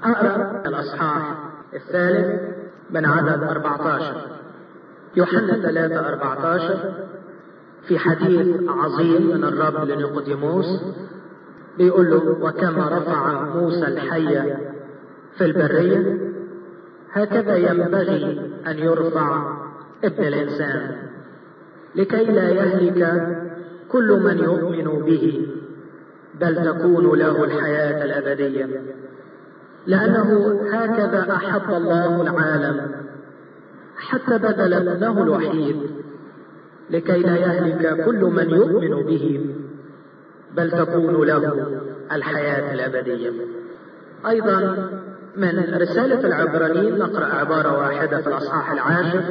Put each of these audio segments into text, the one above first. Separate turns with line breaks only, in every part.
أقرأ الأصحاح الثالث من عدد 14. يوحنا 3:14 في حديث عظيم من الرب لنيقوديموس بيقول له: وكما رفع موسى الحية في البرية هكذا ينبغي أن يرفع ابن الإنسان لكي لا يهلك كل من يؤمن به بل تكون له الحياة الأبدية، لأنه هكذا أحب الله العالم حتى بذل ابنه الوحيد لكي لا يهلك كل من يؤمن به بل تكون له الحياة الأبدية. أيضا من رسالة العبرانيين نقرأ عبارة واحدة في الأصحاح 10،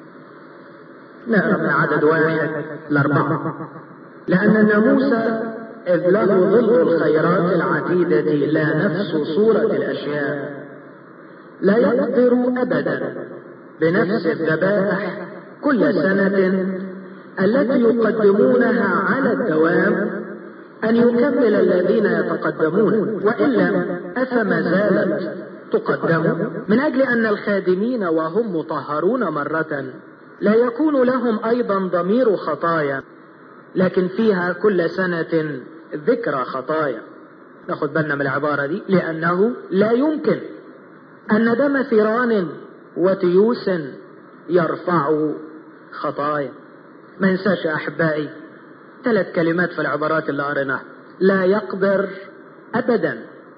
نقرأ من عدد 1-4: لأن الناموس إذ له ظل الخيرات العديدة لا نفس صورة الأشياء لا يقدر أبدا بنفس الذبائح كل سنة التي يقدمونها على الدوام أن يكمل الذين يتقدمون، وإلا أفما زالت تقدم من أجل أن الخادمين وهم مطهرون مرة لا يكون لهم أيضا ضمير خطايا، لكن فيها كل سنة ذكرى خطايا. ناخد بالنا من العبارة دي، لأنه لا يمكن أن دم ثيران وتيوس يرفع خطايا. ما ينساش يا أحبائي 3 كلمات في العبارات اللي قريناها: لا يقدر أبدا،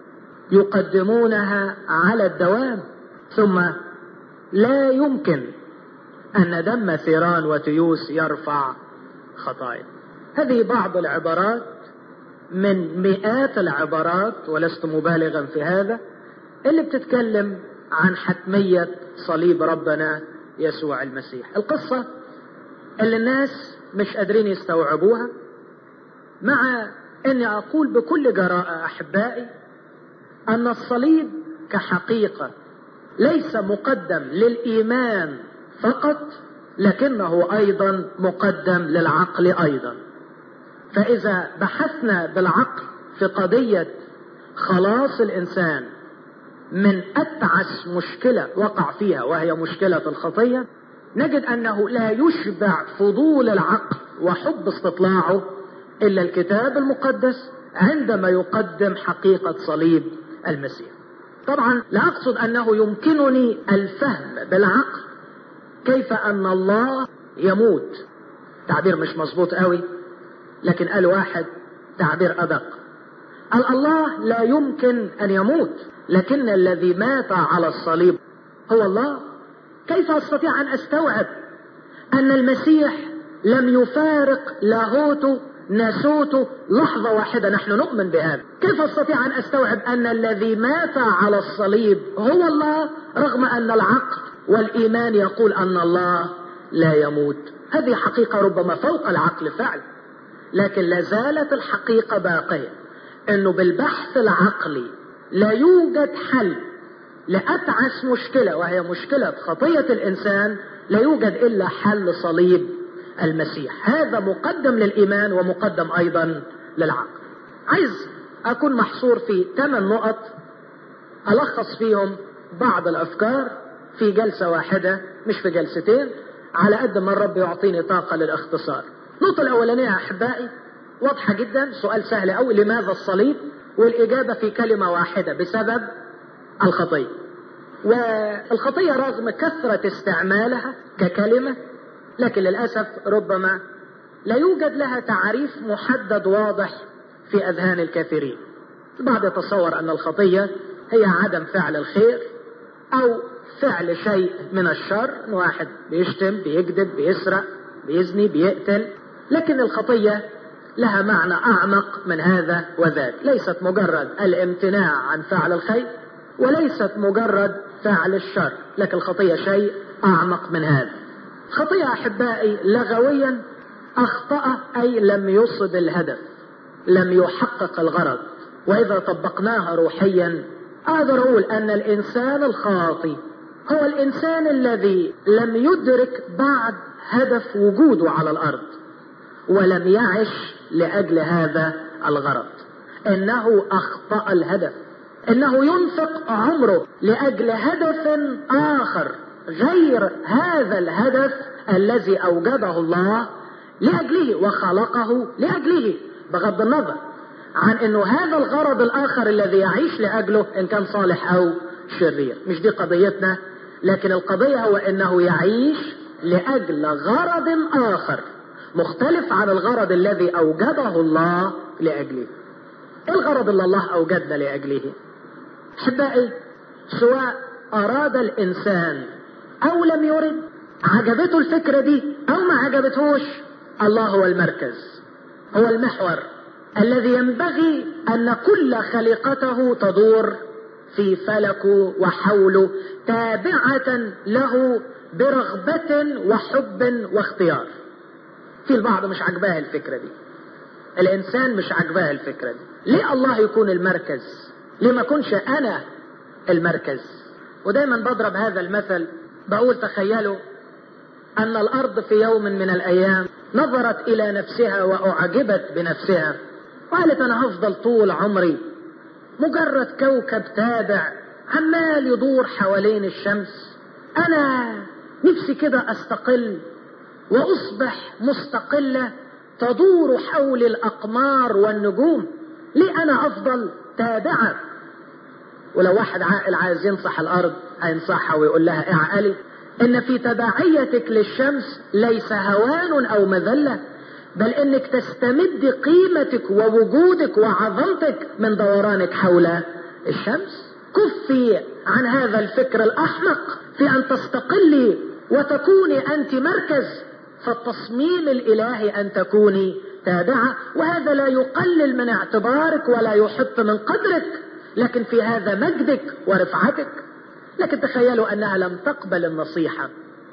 يقدمونها على الدوام، ثم لا يمكن أن دم ثيران وتيوس يرفع خطايا. هذه بعض العبارات من مئات العبارات، ولست مبالغا في هذا، اللي بتتكلم عن حتمية صليب ربنا يسوع المسيح. القصة اللي الناس مش قادرين يستوعبوها، مع اني اقول بكل جراءة احبائي ان الصليب كحقيقة ليس مقدم للايمان فقط، لكنه ايضا مقدم للعقل ايضا. فاذا بحثنا بالعقل في قضية خلاص الانسان من اتعس مشكلة وقع فيها وهي مشكلة الخطية، نجد انه لا يشبع فضول العقل وحب استطلاعه الا الكتاب المقدس عندما يقدم حقيقة صليب المسيح. طبعا لا اقصد انه يمكنني الفهم بالعقل كيف ان الله يموت، تعبير مش مظبوط قوي، لكن قال واحد تعبير ادق، قال الله لا يمكن ان يموت، لكن الذي مات على الصليب هو الله. كيف استطيع ان استوعب ان المسيح لم يفارق لاهوته ناسوته لحظة واحدة؟ نحن نؤمن بهذا. كيف استطيع ان استوعب ان الذي مات على الصليب هو الله، رغم ان العقل والايمان يقول ان الله لا يموت؟ هذه حقيقة ربما فوق العقل فعلا، لكن لا زالت الحقيقة باقية، انه بالبحث العقلي لا يوجد حل لأتعس مشكلة وهي مشكلة خطية الإنسان، لا يوجد إلا حل صليب المسيح. هذا مقدم للإيمان ومقدم أيضا للعقل. عايز أكون محصور في 8 نقط ألخص فيهم بعض الأفكار في جلسة واحدة، مش في جلستين، على قد ما الرب يعطيني طاقة للاختصار. النقطة الأولانية يا أحبائي واضحة جدا، سؤال سهل أوي: لماذا الصليب؟ والإجابة في كلمة واحدة: بسبب الخطية. والخطية رغم كثرة استعمالها ككلمة، لكن للأسف ربما لا يوجد لها تعريف محدد واضح في أذهان الكثيرين. البعض يتصور أن الخطية هي عدم فعل الخير أو فعل شيء من الشر، واحد بيشتم، بيكذب، بيسرق، بيزني، بيقتل. لكن الخطية لها معنى أعمق من هذا وذاك، ليست مجرد الامتناع عن فعل الخير، وليست مجرد فعل الشر، لكن الخطية شيء أعمق من هذا. خطية أحبائي لغويا أخطأ، أي لم يصب الهدف، لم يحقق الغرض. وإذا طبقناها روحيا أقدر أقول أن الإنسان الخاطئ هو الإنسان الذي لم يدرك بعد هدف وجوده على الأرض، ولم يعش لأجل هذا الغرض. إنه أخطأ الهدف، انه ينفق عمره لاجل هدف اخر غير هذا الهدف الذي اوجده الله لاجله وخلقه لاجله، بغض النظر عن انه هذا الغرض الاخر الذي يعيش لاجله ان كان صالح او شرير. مش دي قضيتنا، لكن القضية هو انه يعيش لاجل غرض اخر مختلف عن الغرض الذي اوجده الله لاجله. ايه الغرض اللي الله اوجدنا لاجله؟ احبائي، سواء اراد الانسان او لم يرد، عجبته الفكرة دي او ما عجبتهوش، الله هو المركز، هو المحور الذي ينبغي ان كل خليقته تدور في فلكه وحوله، تابعة له برغبة وحب واختيار. في البعض مش عجباه الفكرة دي، الانسان مش عجباه الفكرة دي. ليه الله يكون المركز؟ ليه ما كنش انا المركز؟ ودايما بضرب هذا المثل، بقول تخيلوا ان الارض في يوم من الايام نظرت الى نفسها واعجبت بنفسها وقالت انا هفضل طول عمري مجرد كوكب تابع عمال يدور حوالين الشمس، انا نفسي كده استقل واصبح مستقلة تدور حول الاقمار والنجوم. ليه انا افضل تابعة؟ ولو واحد عاقل عايز ينصح الارض هينصحها ويقول لها اعقلي ان في تبعيتك للشمس ليس هوان او مذلة، بل انك تستمد قيمتك ووجودك وعظمتك من دورانك حول الشمس. كفي عن هذا الفكر الاحمق في ان تستقلي وتكوني انت مركز، فالتصميم الالهي ان تكوني تابعة، وهذا لا يقلل من اعتبارك ولا يحط من قدرك، لكن في هذا مجدك ورفعتك. لكن تخيلوا انها لم تقبل النصيحة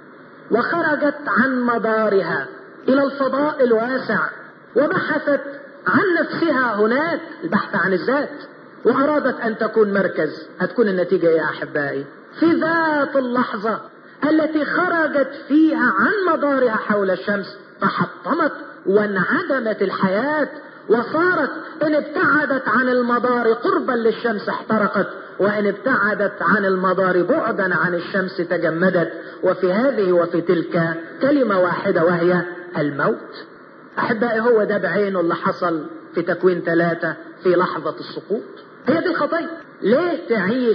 وخرجت عن مدارها الى الفضاء الواسع وبحثت عن نفسها هناك، البحث عن الذات، وارادت ان تكون مركز. هتكون النتيجة يا احبائي في ذات اللحظة التي خرجت فيها عن مدارها حول الشمس تحطمت وانعدمت الحياة، وصارت ان ابتعدت عن المدار قربا للشمس احترقت، وان ابتعدت عن المدار بعدا عن الشمس تجمدت. وفي هذه وفي تلك كلمة واحدة وهي الموت. احبائي، هو ده بعينه اللي حصل في تكوين 3 في لحظة السقوط. هي دي الخطية. ليه تعيش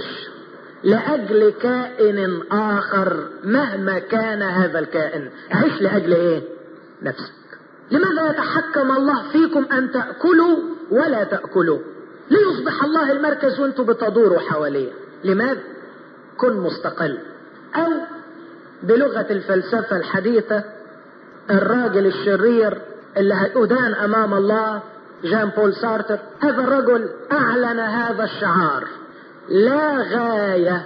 لأجل كائن آخر مهما كان هذا الكائن؟ عيش لأجل ايه؟ نفسك. لماذا يتحكم الله فيكم ان تأكلوا ولا تأكلوا؟ ليصبح الله المركز وانتم بتدوروا حواليه. لماذا؟ كن مستقل. او بلغة الفلسفة الحديثة، الراجل الشرير اللي هيدان امام الله جان بول سارتر، هذا الرجل اعلن هذا الشعار: لا غاية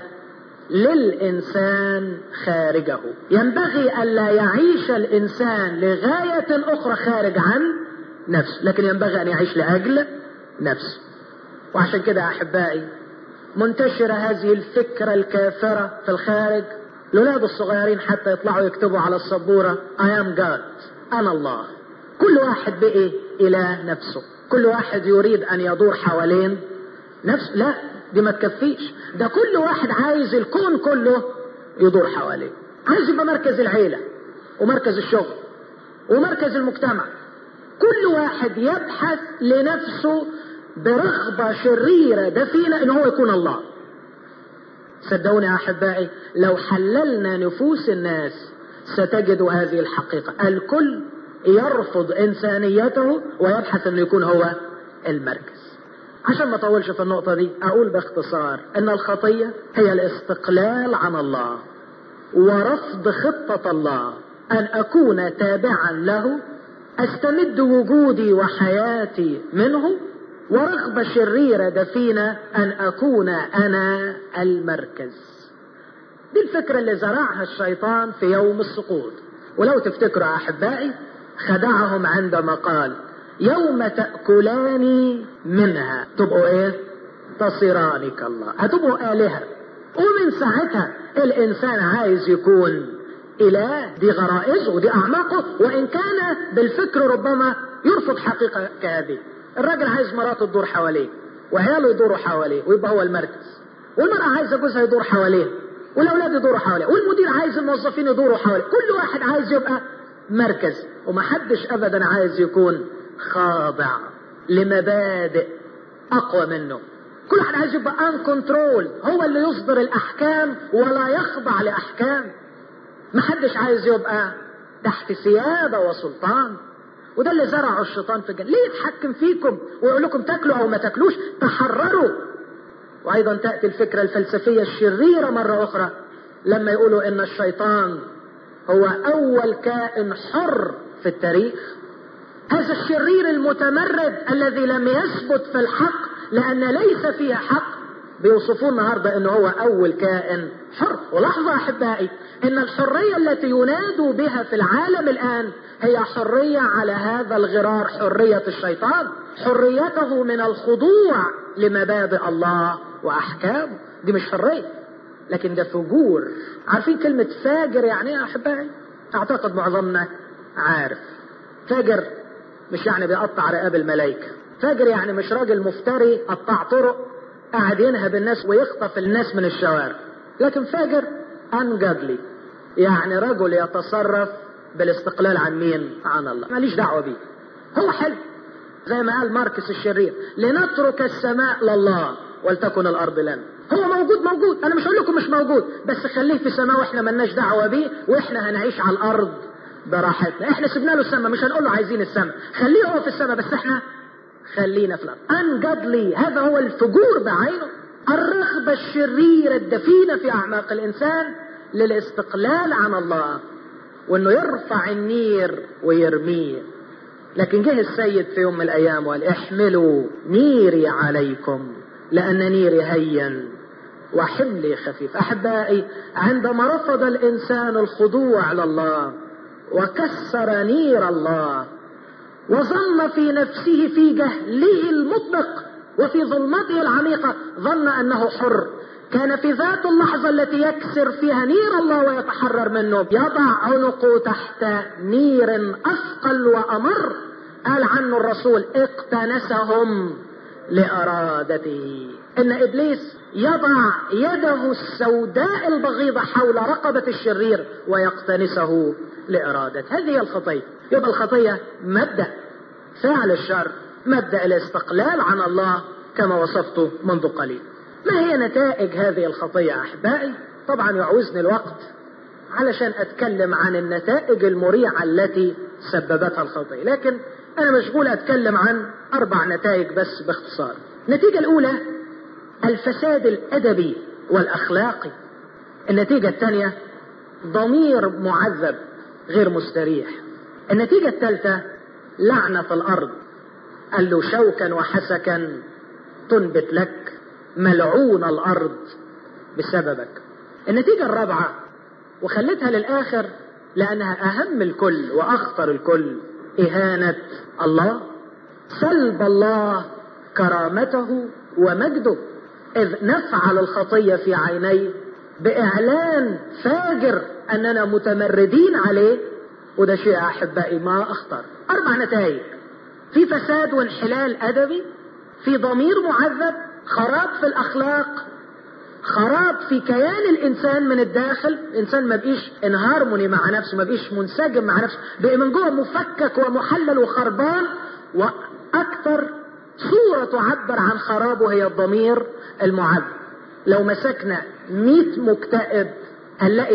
للإنسان خارجه. ينبغي ألا يعيش الإنسان لغاية أخرى خارج عن نفسه، لكن ينبغي أن يعيش لأجل نفسه. وعشان كده أحبائي منتشرة هذه الفكرة الكافرة في الخارج. الأولاد الصغيرين حتى يطلعوا يكتبوا على السبورة I am God، أنا الله. كل واحد بقي إله نفسه، كل واحد يريد أن يدور حوالين نفسه. لا، دي ما تكفيش. ده كل واحد عايز الكون كله يدور حواليه، عايز يبقى مركز العيلة ومركز الشغل ومركز المجتمع. كل واحد يبحث لنفسه برغبة شريرة دفينة ان هو يكون الله. صدقوني يا احبائي، لو حللنا نفوس الناس ستجد هذه الحقيقة: الكل يرفض انسانيته ويبحث انه يكون هو المركز. عشان ما اطولش في النقطة دي، اقول باختصار ان الخطية هي الاستقلال عن الله ورفض خطة الله ان اكون تابعا له، استمد وجودي وحياتي منه، ورغبة شريرة دفينة ان اكون انا المركز. دي الفكرة اللي زرعها الشيطان في يوم السقوط. ولو تفتكروا احبائي، خدعهم عندما قال: يوم تأكلان منها تبقوا ايه؟ تصيران كالله، هتبقوا آلهة. ومن ساعتها الانسان عايز يكون اله. دي غرائزه ودي اعماقه، وان كان بالفكر ربما يرفض حقيقة كهذه. الراجل عايز مراته تدور حواليه، وعياله يدوروا حواليه ويبقى هو المركز، والمرأة عايزة جوزها يدور حواليه، والأولاد يدوروا حواليه، والمدير عايز الموظفين يدوروا حواليه، كل واحد عايز يبقى مركز، ومحدش أبدا عايز يكون خاضع لمبادئ أقوى منه. كل واحد عايز يبقى ان كنترول، هو اللي يصدر الأحكام ولا يخضع لأحكام. محدش عايز يبقى تحت سيادة وسلطان، وده اللي زرعه الشيطان في الجنة. ليه يتحكم فيكم ويقول لكم تاكلوا أو ما تاكلوش؟ تحرروا. وأيضا تأتي الفكرة الفلسفية الشريرة مرة أخرى لما يقولوا إن الشيطان هو أول كائن حر في التاريخ. هذا الشرير المتمرد الذي لم يثبت في الحق لأن ليس فيه حق، بيوصفوه النهاردة إنه هو أول كائن حر. ولاحظوا أحبائي إن الحرية التي ينادوا بها في العالم الآن هي حرية على هذا الغرار، حرية الشيطان، حريته من الخضوع لمبادئ الله وأحكامه. دي مش حرية، لكن ده فجور. عارفين كلمة فاجر يعني ايه يا أحبائي؟ أعتقد معظمنا عارف. فاجر مش يعني بيقطع رقاب الملائكة، فاجر يعني مش راجل مفتري قطع طرق قاعد ينهب الناس ويخطف الناس من الشوارع، لكن فاجر ungodly، يعني رجل يتصرف بالاستقلال عن مين؟ عن الله، ماليش دعوة بيه. هو حلو زي ما قال ماركس الشرير: لنترك السماء لله ولتكن الأرض لنا. هو موجود، أنا مش هقول لكم مش موجود، بس خليه في السماء وإحنا ملناش دعوة بيه، وإحنا هنعيش على الأرض براحتنا. إحنا سيبنا له السماء، مش هنقول له عايزين السماء، خليه هو في السماء بس إحنا خلينا في الأرض. ungodly، هذا هو الفجور بعينه، الرغبة الشريرة الدفينة في أعماق الإنسان للاستقلال عن الله، وإنه يرفع النير ويرميه. لكن جه السيد في يوم من الأيام وقال: احملوا نيري عليكم لأن نيري هين وحملي خفيف. أحبائي، عندما رفض الإنسان الخضوع لله وكسر نير الله وظن في نفسه في جهله المطبق وفي ظلمته العميقة ظن أنه حر، كان في ذات اللحظة التي يكسر فيها نير الله ويتحرر منه يضع عنقه تحت نير أثقل وأمر. قال عنه الرسول: اقتنسهم لأرادته. إن إبليس يضع يده السوداء البغيضة حول رقبة الشرير ويقتنسه لإرادته. هذه هي الخطية. يبقى الخطية مبدأ فعل الشر، مبدأ الاستقلال عن الله كما وصفته منذ قليل. ما هي نتائج هذه الخطية أحبائي؟ طبعا يعوزني الوقت علشان أتكلم عن النتائج المريعة التي سببتها الخطية، لكن أنا مشغول أتكلم عن 4 نتائج بس باختصار. النتيجة الأولى الفساد الأدبي والأخلاقي. النتيجة الثانية ضمير معذب غير مستريح. النتيجة الثالثة لعنة في الأرض، قال له: شوكا وحسكا تنبت لك، ملعون الأرض بسببك. النتيجة الرابعة وخلتها للآخر لأنها أهم الكل وأخطر الكل: إهانة الله، سلب الله كرامته ومجده، إذ نفعل الخطية في عينيه بإعلان فاجر أننا متمردين عليه. وده شيء أحبائي ما أخطر. 4 نتائج: في فساد وانحلال أدبي، في ضمير معذب، خراب في الأخلاق، خراب في كيان الإنسان من الداخل. الإنسان ما بقيش ان هارموني مع نفسه، ما بقيش منسجم مع نفسه، بقى من جوه مفكك ومحلل وخربان. وأكثر صورة تعبر عن خرابه هي الضمير المعذب. لو مسكنا 100 مكتئب هنلاقي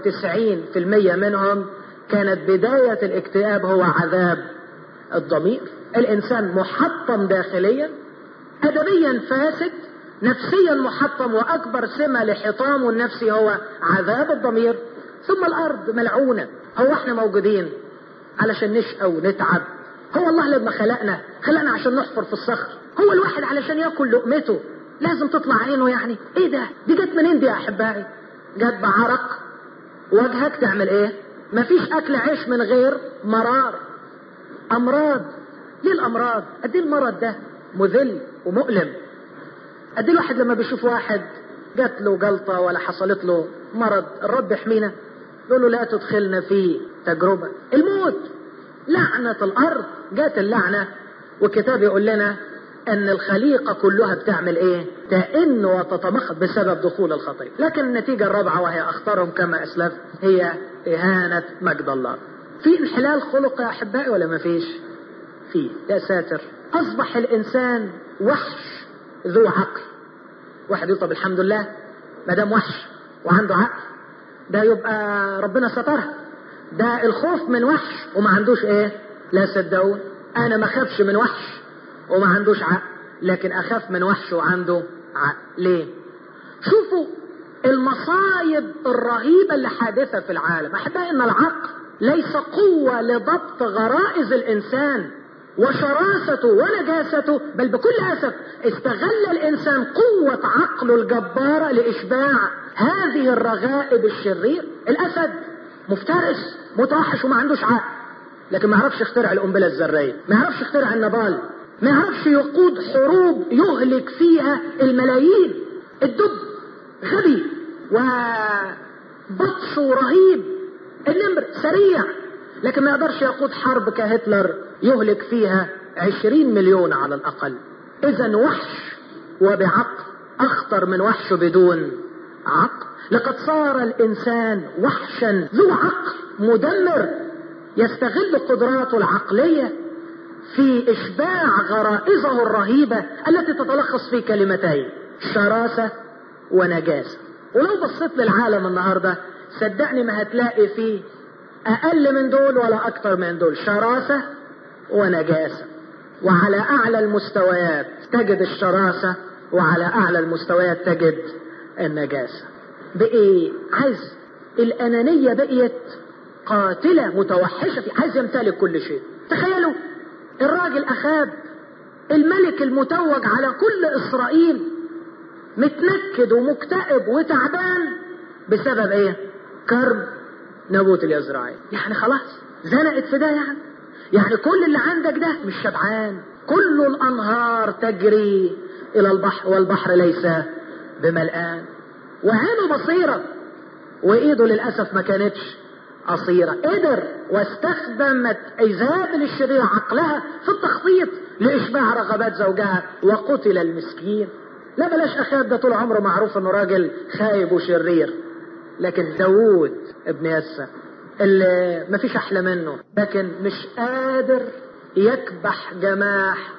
99% منهم كانت بداية الاكتئاب هو عذاب الضمير. الإنسان محطم داخليا، أدبيا فاسد، نفسيا محطم، وأكبر سمة لحطامه النفسي هو عذاب الضمير. ثم الأرض ملعونة. هو احنا موجودين علشان نشقى ونتعب؟ هو الله لما خلقنا عشان نحفر في الصخر؟ هو الواحد علشان يأكل لقمته لازم تطلع عينه؟ يعني ايه ده؟ دي جت منين دي يا أحبائي؟ جت بعرق وجهك. تعمل ايه؟ مفيش أكل عيش من غير مرار. أمراض. ليه الأمراض؟ قد ايه المرض ده مذل ومؤلم. قد ايه الواحد لما بيشوف واحد جات له جلطة ولا حصلت له مرض، الرب يحمينا، يقول له: لا تدخلنا في تجربة. الموت، لعنة الأرض. جات اللعنة، والكتاب يقول لنا ان الخليقة كلها بتعمل ايه؟ تئن وتتمخض بسبب دخول الخطية. لكن النتيجة الرابعة وهي اخطرهم كما اسلف هي اهانة مجد الله. في انحلال خلق يا احبائي ولا ما فيش؟ فيه يا ساتر. اصبح الانسان وحش ذو عقل. واحد يقول طب الحمد لله ما دام وحش وعنده عقل ده يبقى ربنا سترها. ده الخوف من وحش وما عندوش ايه؟ لا صدقون انا ما خافش من وحش وما عندوش عقل، لكن اخاف من وحش وعنده عقل. ليه؟ شوفوا المصايب الرهيبة اللي حادثة في العالم. احبائي ان العقل ليس قوة لضبط غرائز الانسان وشراسته ونجاسته، بل بكل اسف استغل الانسان قوة عقله الجبارة لاشباع هذه الرغائب الشرير. الاسد مفترس متوحش وما عندوش عقل، لكن ما يعرفش يخترع القنبلة الذرية، ما يعرفش يخترع النبال، ما يعرفش يقود حروب يهلك فيها الملايين. الدب غبي وبطشه رهيب، النمر سريع، لكن ما يقدرش يقود حرب كهتلر يهلك فيها 20 مليون على الأقل. إذن وحش وبعقل أخطر من وحش بدون عقل. لقد صار الإنسان وحشا ذو عقل مدمر يستغل قدراته العقلية في إشباع غرائزه الرهيبة التي تتلخص في كلمتين: شراسة ونجاسة. ولو بصيت للعالم النهاردة صدقني ما هتلاقي فيه أقل من دول ولا أكتر من دول، شراسة ونجاسة. وعلى أعلى المستويات تجد الشراسة، وعلى أعلى المستويات تجد النجاسة. بقي عايز الأنانية بقيت قاتلة متوحشة، في عايز يمتلك كل شيء. تخيلوا الراجل أخاب الملك المتوج على كل إسرائيل متنكد ومكتئب وتعبان بسبب ايه؟ كرب نبوت اليزرعيل. يعني خلاص زنقت في ده. يعني كل اللي عندك ده مش شبعان. كل الأنهار تجري إلى البحر والبحر ليس بملآن. وعينه بصيرة وإيده للأسف ما كانتش قصيرة. قدر واستخدمت إيزابل الشرير عقلها في التخطيط لإشباع رغبات زوجها وقتل المسكين. لا بلاش أخاب، ده طول عمره معروف إنه راجل خايب وشرير. لكن داوود ابن يسى اللي ما فيش أحلى منه، لكن مش قادر يكبح جماح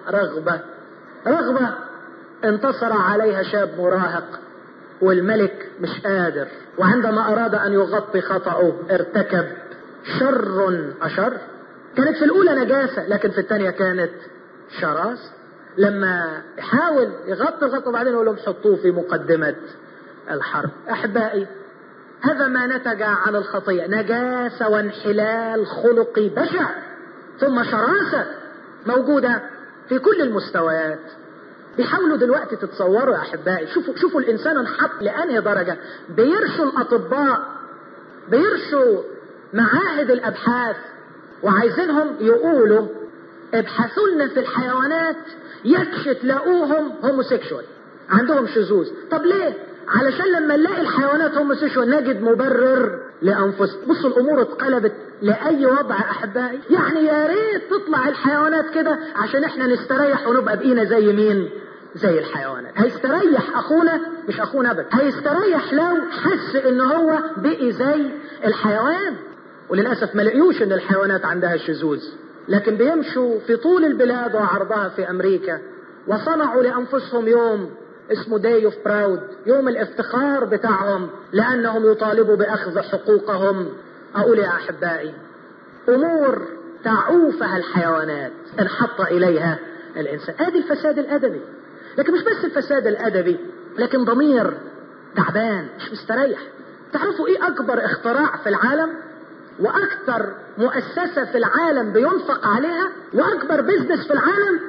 رغبة انتصر عليها شاب مراهق والملك مش قادر. وعندما أراد أن يغطي خطأه ارتكب شر أشر. كانت في الأولى نجاسة، لكن في الثانية كانت شراس. لما يحاول يغطي الغطاء بعدين يقول لهم حطوه في مقدمة الحرب. أحبائي هذا ما نتج عن الخطيئة، نجاسة وانحلال خلقي بشع، ثم شراسة موجودة في كل المستويات. بيحاولوا دلوقتي تتصوروا يا أحبائي، شوفوا الإنسان انحط لأنهي درجة. بيرشوا الأطباء، بيرشوا معاهد الأبحاث وعايزينهم يقولوا ابحثوا لنا في الحيوانات يكشف تلاقوهم هوموسيكشوال، عندهم شذوذ. طب ليه؟ علشان لما نلاقي الحيوانات هوموسيكشوال نجد مبرر لأنفسهم. بصوا الأمور اتقلبت لأي وضع أحبائي. يعني يا ريت تطلع الحيوانات كده عشان احنا نستريح ونبقى بقينا زي مين؟ زي الحيوانات. هيستريح أخونا؟ مش أخونا أبدا. هيستريح لو حس إن هو بقي زي الحيوان. وللأسف ما لقيوش إن الحيوانات عندها شذوذ، لكن بيمشوا في طول البلاد وعرضها في أمريكا وصنعوا لأنفسهم يوم اسمه Day of Proud، يوم الافتخار بتاعهم لأنهم يطالبوا بأخذ حقوقهم. أقول يا أحبائي أمور تعوفها الحيوانات انحط إليها الإنسان. هذه الفساد الأدبي. لكن مش بس الفساد الأدبي، لكن ضمير تعبان مش مستريح. تعرفوا إيه أكبر اختراع في العالم وأكثر مؤسسة في العالم بينفق عليها وأكبر بيزنس في العالم؟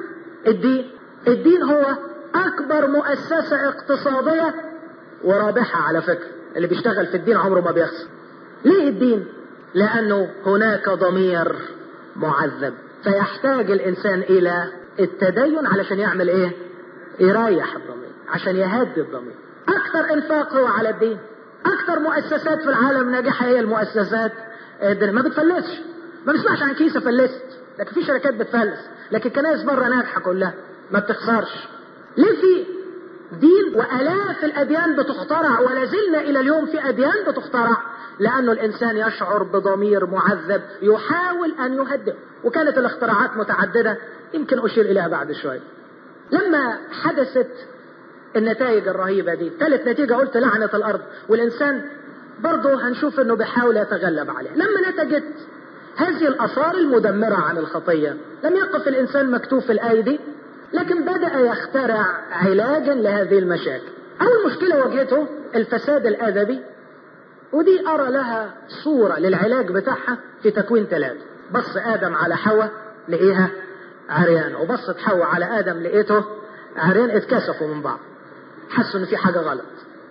الدين هو أكبر مؤسسة اقتصادية ورابحة على فكرة. اللي بيشتغل في الدين عمره ما بيخسر. ليه الدين؟ لأنه هناك ضمير معذب، فيحتاج الإنسان إلى التدين علشان يعمل إيه؟ يريح الضمير، عشان يهدي الضمير. أكثر إنفاق هو على الدين. أكثر مؤسسات في العالم ناجحة هي المؤسسات الدين. ما بتفلسش. ما نسمعش عن كنيسة فلست، لكن في شركات بتفلس، لكن كنائس بره ناجحة كلها. ما بتخسرش. ليه في دين وآلاف الأديان بتخترع ولا زلنا إلى اليوم في أديان بتخترع؟ لأنه الإنسان يشعر بضمير معذب يحاول أن يهدئ. وكانت الاختراعات متعددة يمكن أشير إليها بعد شوي. لما حدثت النتائج الرهيبة دي، ثالث نتيجة قلت لعنة الأرض، والإنسان برضه هنشوف أنه بيحاول يتغلب عليها. لما نتجت هذه الآثار المدمرة عن الخطية لم يقف الإنسان مكتوف الأيدي، لكن بدأ يخترع علاجا لهذه المشاكل. أول مشكلة واجهته الفساد الأدبي، ودي أرى لها صورة للعلاج بتاعها في تكوين 3. بص آدم على حواء لقيها عريان، وبصت حواء على آدم لقيته عريان، اتكسفوا من بعض، حسوا ان في حاجة غلط،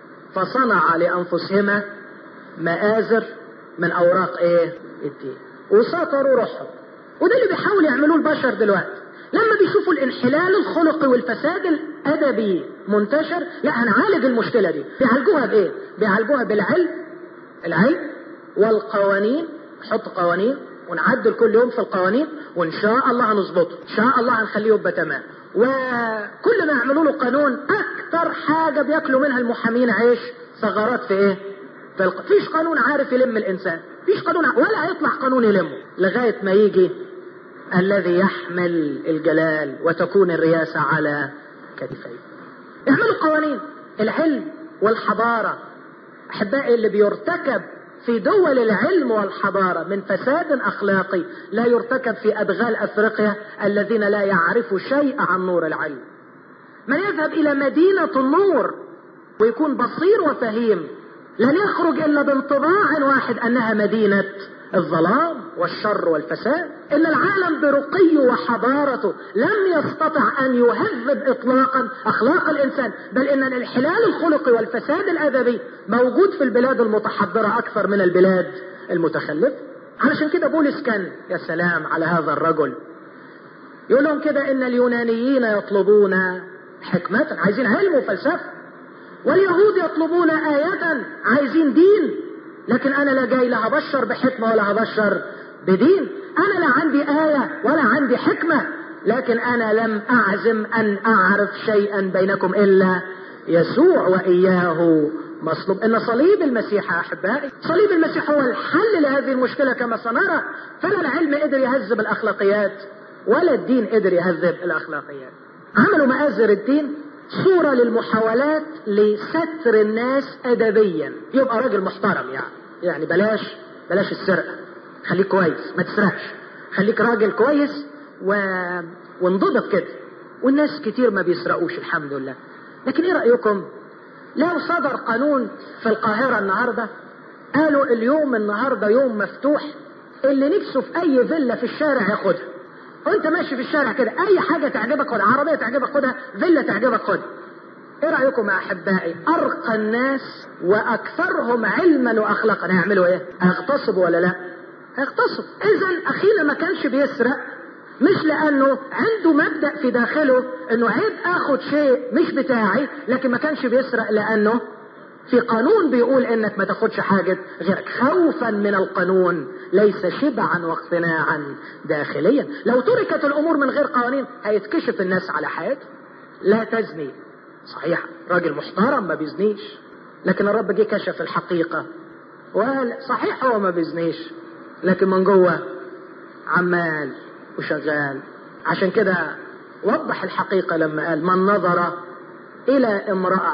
فصنع لأنفسهما مآزر من أوراق التين وساطروا روحهم. وده اللي بيحاول يعملوه البشر دلوقتي. لما بيشوفوا الانحلال الخلقي والفساد الأدبي منتشر، لا هنعالج المشكلة دي. بيعالجوها بإيه؟ بيعالجوها بالعلم، العلم والقوانين. نحط قوانين ونعدل كل يوم في القوانين، وإن شاء الله هنظبطه، إن شاء الله هنخليه يبقى تمام. وكل ما يعملوا له قانون أكتر حاجة بياكلوا منها المحامين عيش ثغرات في فيش قانون عارف يلم الإنسان، فيش قانون ولا هيطلع قانون يلمه لغاية ما يجي الذي يحمل الجلال وتكون الرياسة على كتفيه. يعملوا قوانين. العلم والحضارة أحبائي، اللي بيرتكب في دول العلم والحضارة من فساد أخلاقي لا يرتكب في أدغال أفريقيا الذين لا يعرفوا شيء عن نور العلم. من يذهب إلى مدينة النور ويكون بصير وفهيم لن يخرج إلا بانطباع واحد أنها مدينة الظلام والشر والفساد. إن العالم برقيه وحضارته لم يستطع أن يهذب إطلاقا أخلاق الإنسان، بل إن الانحلال الخلقي والفساد الأدبي موجود في البلاد المتحضرة أكثر من البلاد المتخلفة. علشان كده بولس كان يا سلام على هذا الرجل، يقول لهم كده إن اليونانيين يطلبون حكمة، عايزين علم وفلسفة، واليهود يطلبون آية، عايزين دين. لكن أنا لا جاي لا هبشر بحكمة ولا هبشر بدين. أنا لا عندي آية ولا عندي حكمة، لكن أنا لم أعزم أن أعرف شيئا بينكم إلا يسوع وإياه مصلوب. إن صليب المسيح أحبائي، صليب المسيح هو الحل لهذه المشكلة كما سنرى. فلا العلم قدر يهذب الأخلاقيات ولا الدين قدر يهذب الأخلاقيات. عملوا مآزر الدين صورة للمحاولات لستر الناس أدبيا. يبقى راجل محترم، يعني بلاش السرقة، خليك كويس ما تسرقش، خليك راجل كويس وانضبط كده. والناس كتير ما بيسرقوش الحمد لله. لكن ايه رأيكم لو صدر قانون في القاهرة النهاردة، قالوا اليوم النهاردة يوم مفتوح، اللي نفسه في اي فيلا في الشارع ياخدها، وانت ماشي في الشارع كده اي حاجة تعجبك خدها، عربية تعجبك خدها، فيلا تعجبك خدها. ايه رأيكم يا احبائي ارقى الناس واكثرهم علما واخلاقا هيعملوا ايه؟ هيغتصبوا ولا لا؟ هيغتصب. اذا اخينا ما كانش بيسرق مش لانه عنده مبدأ في داخله انه عيب اخد شيء مش بتاعي، لكن ما كانش بيسرق لانه في قانون بيقول انك ما تاخدش حاجة غيرك، خوفا من القانون ليس شبعا واقتناعا داخليا. لو تركت الامور من غير قوانين هيتكشف الناس على حياته. لا تزني، صحيح راجل محترم ما بيزنيش، لكن الرب جه كشف الحقيقة وقال صحيح هو ما بيزنيش، لكن من جوه عمال وشغال. عشان كده وضح الحقيقة لما قال من نظر إلى امرأة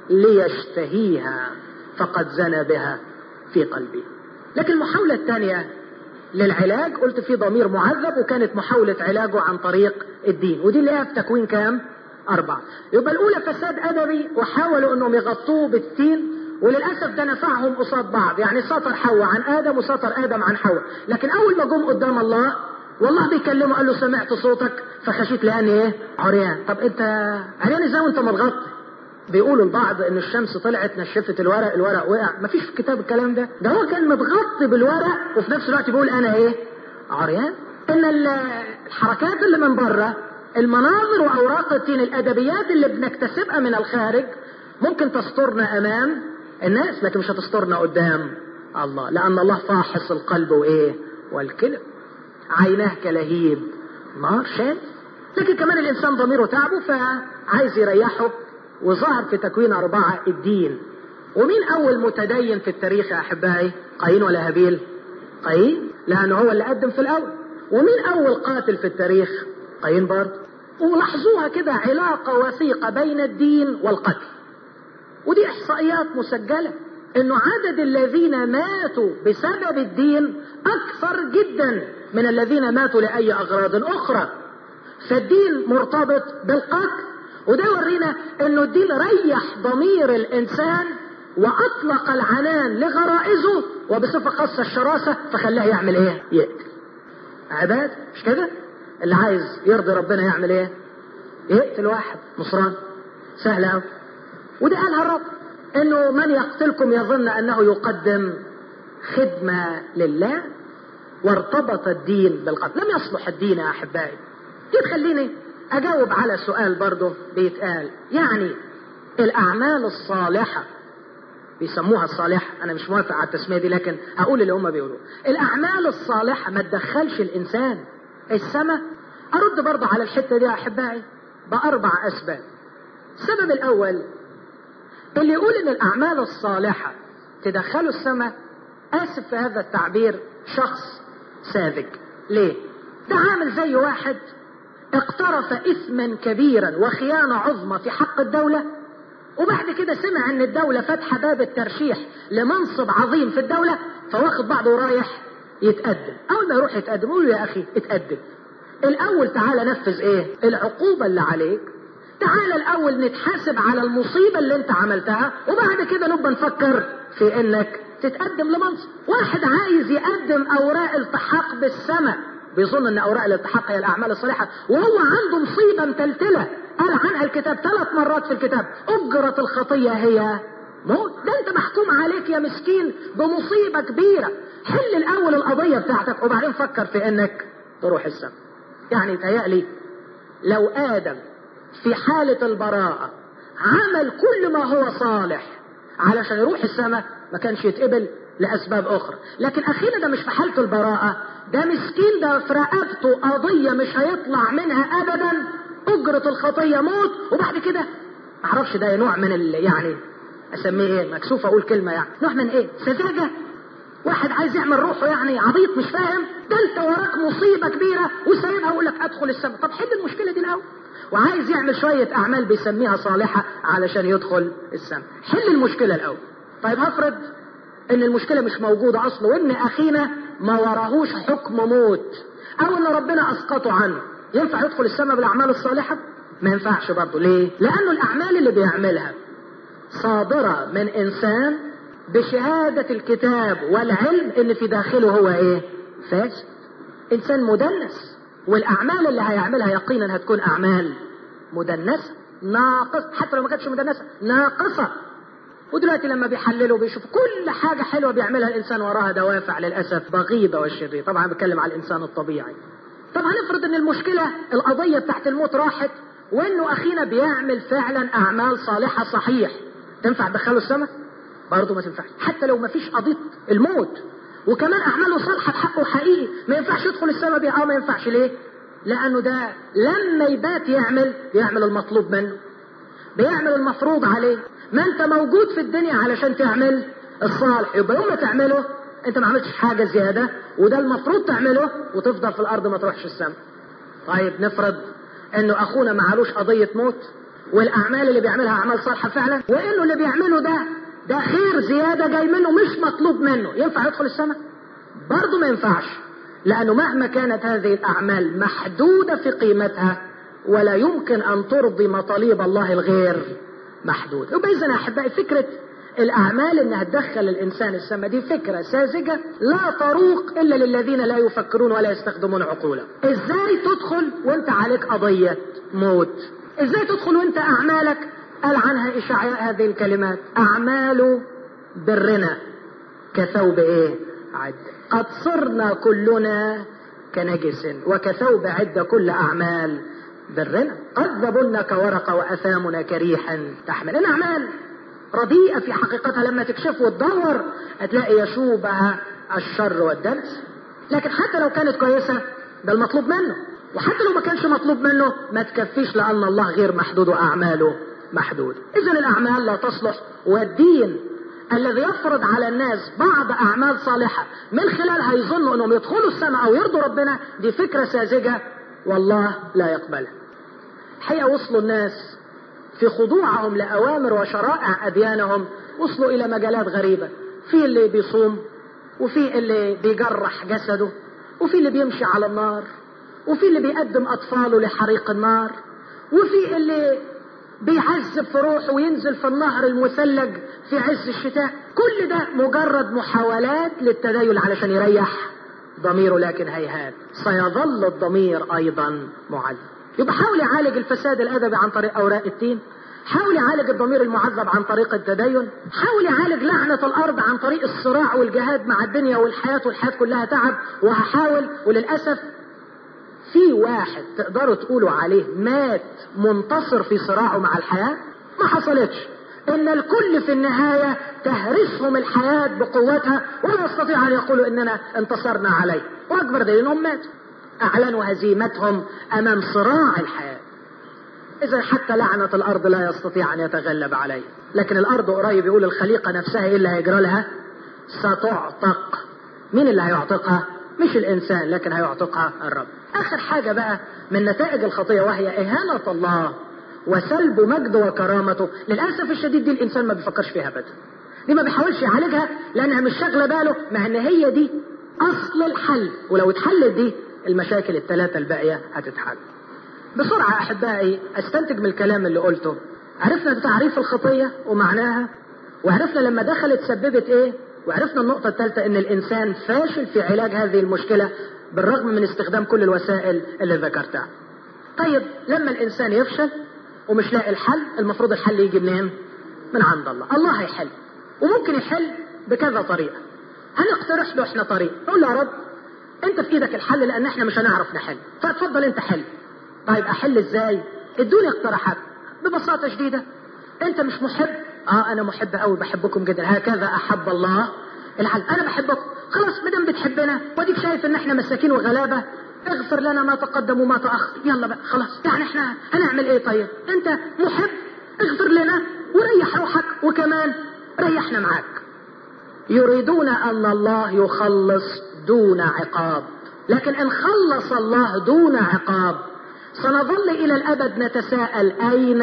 ليشتهيها فقد زنى بها في قلبه. لكن المحاولة الثانية للعلاج قلت في ضمير معذب، وكانت محاولة علاجه عن طريق الدين، ودي اللي هي في تكوين كام؟ 4. يبقى الأولى فساد أدبي وحاولوا أنهم يغطوه بالتين، وللأسف ده نفعهم قصاد بعض. يعني سطر حواء عن آدم وسطر آدم عن حواء، لكن أول ما جم قدام الله والله بيكلمه قال له سمعت صوتك فخشيت لأني عريان. طب أنت عريان إزاي وأنت متغطي؟ بيقولوا البعض ان الشمس طلعت نشفت الورق وقع. مفيش في الكتاب الكلام ده. ده هو كان متغطي بالورق وفي نفس الوقت بيقول انا عريان. ان الحركات اللي من بره، المناظر واوراق التين، الادبيات اللي بنكتسبها من الخارج ممكن تسترنا امام الناس، لكن مش هتسترنا قدام الله، لان الله فاحص القلب والكلب. عيناه كلهيب نار شايف، لكن كمان الإنسان ضميره تعبه فعايز يريحه، وظهر في تكوين 4 الدين. ومين أول متدين في التاريخ يا أحبائي؟ قايين ولا هابيل؟ قايين، لأنه هو اللي قدم في الأول. ومين أول قاتل في التاريخ؟ قايين برضه. ولاحظوها كده، علاقة وثيقة بين الدين والقتل. ودي إحصائيات مسجلة، إنه عدد الذين ماتوا بسبب الدين أكثر جدا من الذين ماتوا لأي أغراض أخرى. فالدين مرتبط بالقتل، وده يورينا إنه الدين ريح ضمير الإنسان وأطلق العنان لغرائزه، وبصفة خاصة الشراسة، فخلاه يعمل إيه؟ يقتل. عباد، مش كده؟ اللي عايز يرضي ربنا يعمل إيه؟ يقتل واحد نصران. سهل أوي. وده قالها الرب، إنه من يقتلكم يظن أنه يقدم خدمة لله، وارتبط الدين بالقتل. لم يصلح الدين يا أحبائي. دي تخليني أجاوب على سؤال برضه بيتقال، يعني الأعمال الصالحة بيسموها الصالحة، أنا مش موافق على التسمية دي، لكن هقول اللي هم بيقولوا. الأعمال الصالحة ما تدخلش الإنسان السماء؟ أرد برضه على الحتة دي يا أحبائي ب4 أسباب. السبب الأول، اللي يقول إن الأعمال الصالحة تدخله السماء، آسف في هذا التعبير، شخص ساذج. ليه؟ ده عامل زي واحد اقترف إثما كبيرا وخيانة عظمى في حق الدولة، وبعد كده سمع ان الدولة فاتحة باب الترشيح لمنصب عظيم في الدولة، فواخد بعضه ورايح يتقدم. اول ما يروح يتقدم يقول له يا اخي اتقدم الاول، تعالى نفذ ايه العقوبة اللي عليك، تعالى الاول نتحاسب على المصيبة اللي انت عملتها، وبعد كده نبقى نفكر في انك تتقدم لمنصب. واحد عايز يقدم اوراق التحاق بالسماء، بيظن ان اوراق الالتحاق هي الاعمال الصالحة، وهو عنده مصيبة متلتلة قال عنها الكتاب 3 مرات في الكتاب، أجرة الخطية هي موت. ده انت محكوم عليك يا مسكين بمصيبة كبيرة. حل الاول القضية بتاعتك وبعدين فكر في انك تروح السماء. يعني تهيألي لو آدم في حالة البراءة عمل كل ما هو صالح علشان يروح السماء، ما كانش يتقبل لأسباب أخرى. لكن أخينا ده مش في حالة البراءة، ده مسكين، ده في رقبته قضية مش هيطلع منها أبدا، أجرة الخطية موت. وبعد كده معرفش ده نوع من يعني أسميه إيه، مكسوف أقول كلمة، يعني نوع من إيه، سذاجة. واحد عايز يعمل روحه يعني عبيط مش فاهم، ده أنت وراك مصيبة كبيرة وسايبها ويقول لك أدخل السماء. طب حل المشكلة دي الأول. وعايز يعمل شوية أعمال بيسميها صالحة علشان يدخل السماء. حل المشكلة الأول. طيب هفرض إن المشكلة مش موجودة أصلا، وإن أخينا ما وراهوش حكم موت، أو إن ربنا أسقطه عنه، ينفع يدخل السماء بالأعمال الصالحة؟ ما ينفعش برضه. ليه؟ لأنه الأعمال اللي بيعملها صادرة من إنسان بشهادة الكتاب والعلم إن في داخله هو إيه؟ فاسد، إنسان مدنس. والأعمال اللي هيعملها يقينا هتكون أعمال مدنسة ناقصة، حتى لو ما كانتش مدنسة ناقصة. ودلوقتي لما بيحللوا بيشوفوا كل حاجة حلوة بيعملها الإنسان وراها دوافع للأسف بغيضة والشرير. طبعا بتكلم على الإنسان الطبيعي. طبعا نفرض ان المشكلة القضية بتاعت الموت راحت، وانه اخينا بيعمل فعلا اعمال صالحة صحيح، تنفع تدخله السماء؟ برضه ما تنفعش، حتى لو ما فيش قضية الموت، وكمان اعماله صالحة بحقه حقيقي، ما ينفعش يدخل السماء بيها. ما ينفعش. ليه؟ لانه ده لما يبات بيعمل المطلوب منه، بيعمل المفروض عليه. ما انت موجود في الدنيا علشان تعمل الصالح، يبقى يوم ما تعمله انت ما عملتش حاجة زيادة، وده المفروض تعمله، وتفضل في الارض ما تروحش السماء. طيب نفرض انه اخونا ما علوش قضية موت، والاعمال اللي بيعملها اعمال صالحة فعلا، وانه اللي بيعمله ده خير زيادة جاي منه مش مطلوب منه، ينفع يدخل السماء؟ برضه ما ينفعش، لانه مهما كانت هذه الاعمال محدودة في قيمتها، ولا يمكن ان ترضي مطالب الله الغير محدود. يبقى اذا يا احبائي فكرة الأعمال إنها تدخل الإنسان السماء دي فكرة ساذجة لا تروق إلا للذين لا يفكرون ولا يستخدمون عقولهم. إزاي تدخل وإنت عليك قضية موت؟ إزاي تدخل وإنت أعمالك قال عنها إشعياء هذه الكلمات: أعمال برنا كثوب إيه؟ عد، قد صرنا كلنا كنجس وكثوب عد كل أعمال برنا، قد ذبلنا كورقة وأثامنا كريحا تحمل. الأعمال رديئة في حقيقتها، لما تكشف وتدور هتلاقي يشوبها الشر والدنس. لكن حتى لو كانت كويسة ده المطلوب منه. وحتى لو ما كانش مطلوب منه ما تكفيش، لأن الله غير محدود وأعماله محدود. إذن الأعمال لا تصلح، والدين الذي يفرض على الناس بعض أعمال صالحة من خلالها يظنوا أنهم يدخلوا السماء أو يرضوا ربنا، دي فكرة ساذجة والله لا يقبلها. حقيقة وصلوا الناس في خضوعهم لأوامر وشرائع أديانهم، وصلوا إلى مجالات غريبة، في اللي بيصوم، وفي اللي بيجرح جسده، وفي اللي بيمشي على النار، وفي اللي بيقدم أطفاله لحريق النار، وفي اللي بيعذب في روحه وينزل في النهر المثلج في عز الشتاء. كل ده مجرد محاولات للتدين علشان يريح ضميره، لكن هيهات سيظل الضمير أيضا معذب. يبقى حاول يعالج الفساد الأدبي عن طريق أوراق التين، حاول يعالج الضمير المعذب عن طريق التدين، حاول يعالج لعنة الأرض عن طريق الصراع والجهاد مع الدنيا والحياة كلها تعب. وهحاول، وللأسف في واحد تقدروا تقولوا عليه مات منتصر في صراعه مع الحياة؟ ما حصلتش. إن الكل في النهاية تهرسهم الحياة بقوتها، ولا يستطيع أن يقولوا إننا انتصرنا عليه. وأكبر دليل إنهم ماتوا، أعلنوا هزيمتهم أمام صراع الحياة. إذا حتى لعنة الأرض لا يستطيع أن يتغلب عليه. لكن الأرض قريب يقول الخليقة نفسها إيه اللي هيجرى لها؟ ستعتق. مين اللي هيعتقها؟ مش الإنسان، لكن هيعتقها الرب. آخر حاجة بقى من نتائج الخطية، وهي إهانة الله وسلب مجده وكرامته. للأسف الشديد دي الإنسان ما بيفكرش فيها أبدا، دي ما بيحاولش يعالجها لأنها مش شاغلة باله، مع إن هي دي أصل الحل. ولو اتحلت دي المشاكل الثلاثة الباقية هتتحل. بسرعة أحبائي أستنتج من الكلام اللي قلته، عرفنا تعريف الخطية ومعناها، وعرفنا لما دخلت سببت إيه، وعرفنا النقطة الثالثة إن الإنسان فاشل في علاج هذه المشكلة بالرغم من استخدام كل الوسائل اللي ذكرتها. طيب لما الإنسان يفشل ومش لاقي الحل، المفروض الحل يجي منين؟ من عند الله. الله هيحل، وممكن يحل بكذا طريقة. هنقترح له احنا طريقة، نقول له يا رب انت في ايدك الحل، لان احنا مش هنعرف نحل، فاتفضل انت حل. طيب احل ازاي؟ ادوني اقتراحات ببساطة شديدة. انت مش محب؟ انا محب قوي، بحبكم جدا، هكذا احب الله العالم، انا بحبكم. خلاص مدام بتحبنا وديك شايف ان احنا مساكين وغلابة، اغفر لنا ما تقدم وما تأخر. يلا بقى خلاص، يعني احنا هنعمل ايه؟ طيب انت محب، اغفر لنا وريح روحك، وكمان ريحنا معاك. يريدون ان الله يخلص دون عقاب، لكن ان خلص الله دون عقاب سنظل الى الابد نتساءل اين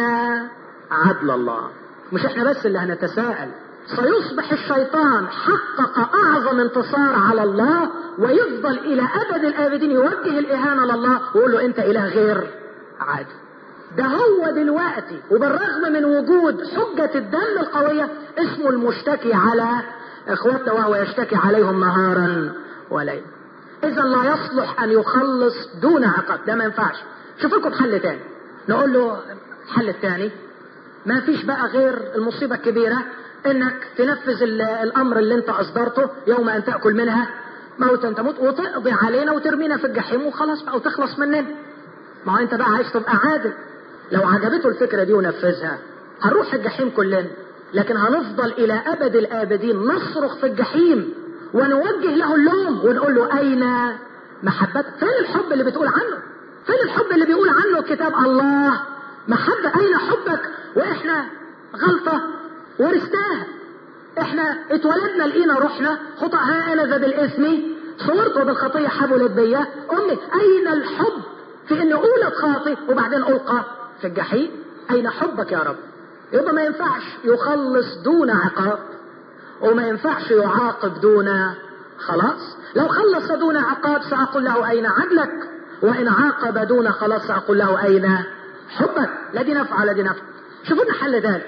عدل الله. مش احنا بس اللي هنتساءل، سيصبح الشيطان حقق اعظم انتصار على الله، ويفضل الى ابد الابدين يوجه الاهانة لله ويقول له انت اله غير عادل. ده هو دلوقتي وبالرغم من وجود حجة الدم القوية اسمه المشتكي على اخوته، وهو يشتكي عليهم نهارا وليلا. اذا لا يصلح ان يخلص دون عقاب، ده ما ينفعش. شوف لكم حل تاني. نقول له الحل التاني ما فيش بقى غير المصيبة الكبيرة، انك تنفذ الامر اللي انت اصدرته، يوم ان تأكل منها موتا تموت، وتقضي علينا وترمينا في الجحيم وخلاص بقى وتخلص مننا. ما هو انت بقى عايز تبقى عادل. لو عجبته الفكرة دي ونفذها هنروح الجحيم كلنا، لكن هنفضل الى ابد الابدين نصرخ في الجحيم ونوجه له اللوم ونقول له اين محبتك؟ فين الحب اللي بتقول عنه؟ فين الحب اللي بيقول عنه كتاب الله محبة؟ اين حبك؟ واحنا غلطة ورثناها، احنا اتولدنا لقينا روحنا خطأ، ها انا ذا بالاثم صورته بالخطية حبلت بيا امي. اين الحب في ان اولد خاطئ وبعدين القى في الجحيم؟ اين حبك يا رب؟ يبقى ما ينفعش يخلص دون عقاب، وما ينفعش يعاقب دون خلاص. لو خلص دون عقاب سأقول له اين عدلك، وان عاقب دون خلاص سأقول له اين حبك. لا دي نفع لا دي نفع. شوفوا لنا حل ذلك.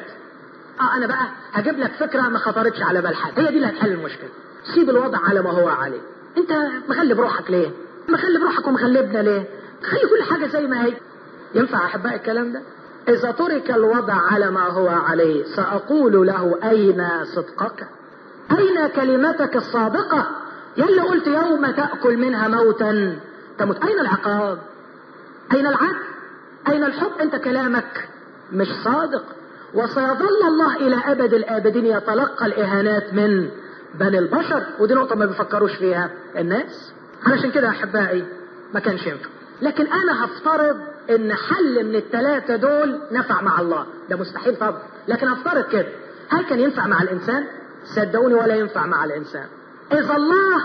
انا بقى هجيب لك فكرة ما خطرتش على بال حد، هي دي اللي هتحل المشكلة. سيب الوضع على ما هو عليه. انت مغلب روحك ليه؟ مغلب روحك ومغلبنا ليه؟ خلي كل حاجة زي ما هي. ينفع احبائي الكلام ده؟ اذا ترك الوضع على ما هو عليه سأقول له اين صدقك؟ اين كلمتك الصادقة؟ يلي قلت يوم تأكل منها موتا تموت. اين العقاب؟ اين العدل؟ اين الحب؟ انت كلامك مش صادق. وسيظل الله الى ابد الابدين يتلقى الاهانات من بني البشر، ودي نقطة ما بيفكروش فيها الناس. علشان كده احبائي ما كانش ينفع. لكن انا هفترض ان حل من الثلاثة دول نفع مع الله. ده مستحيل طبعا، لكن هفترض كده. هل كان ينفع مع الانسان؟ صدقوني ولا ينفع مع الانسان. اذا الله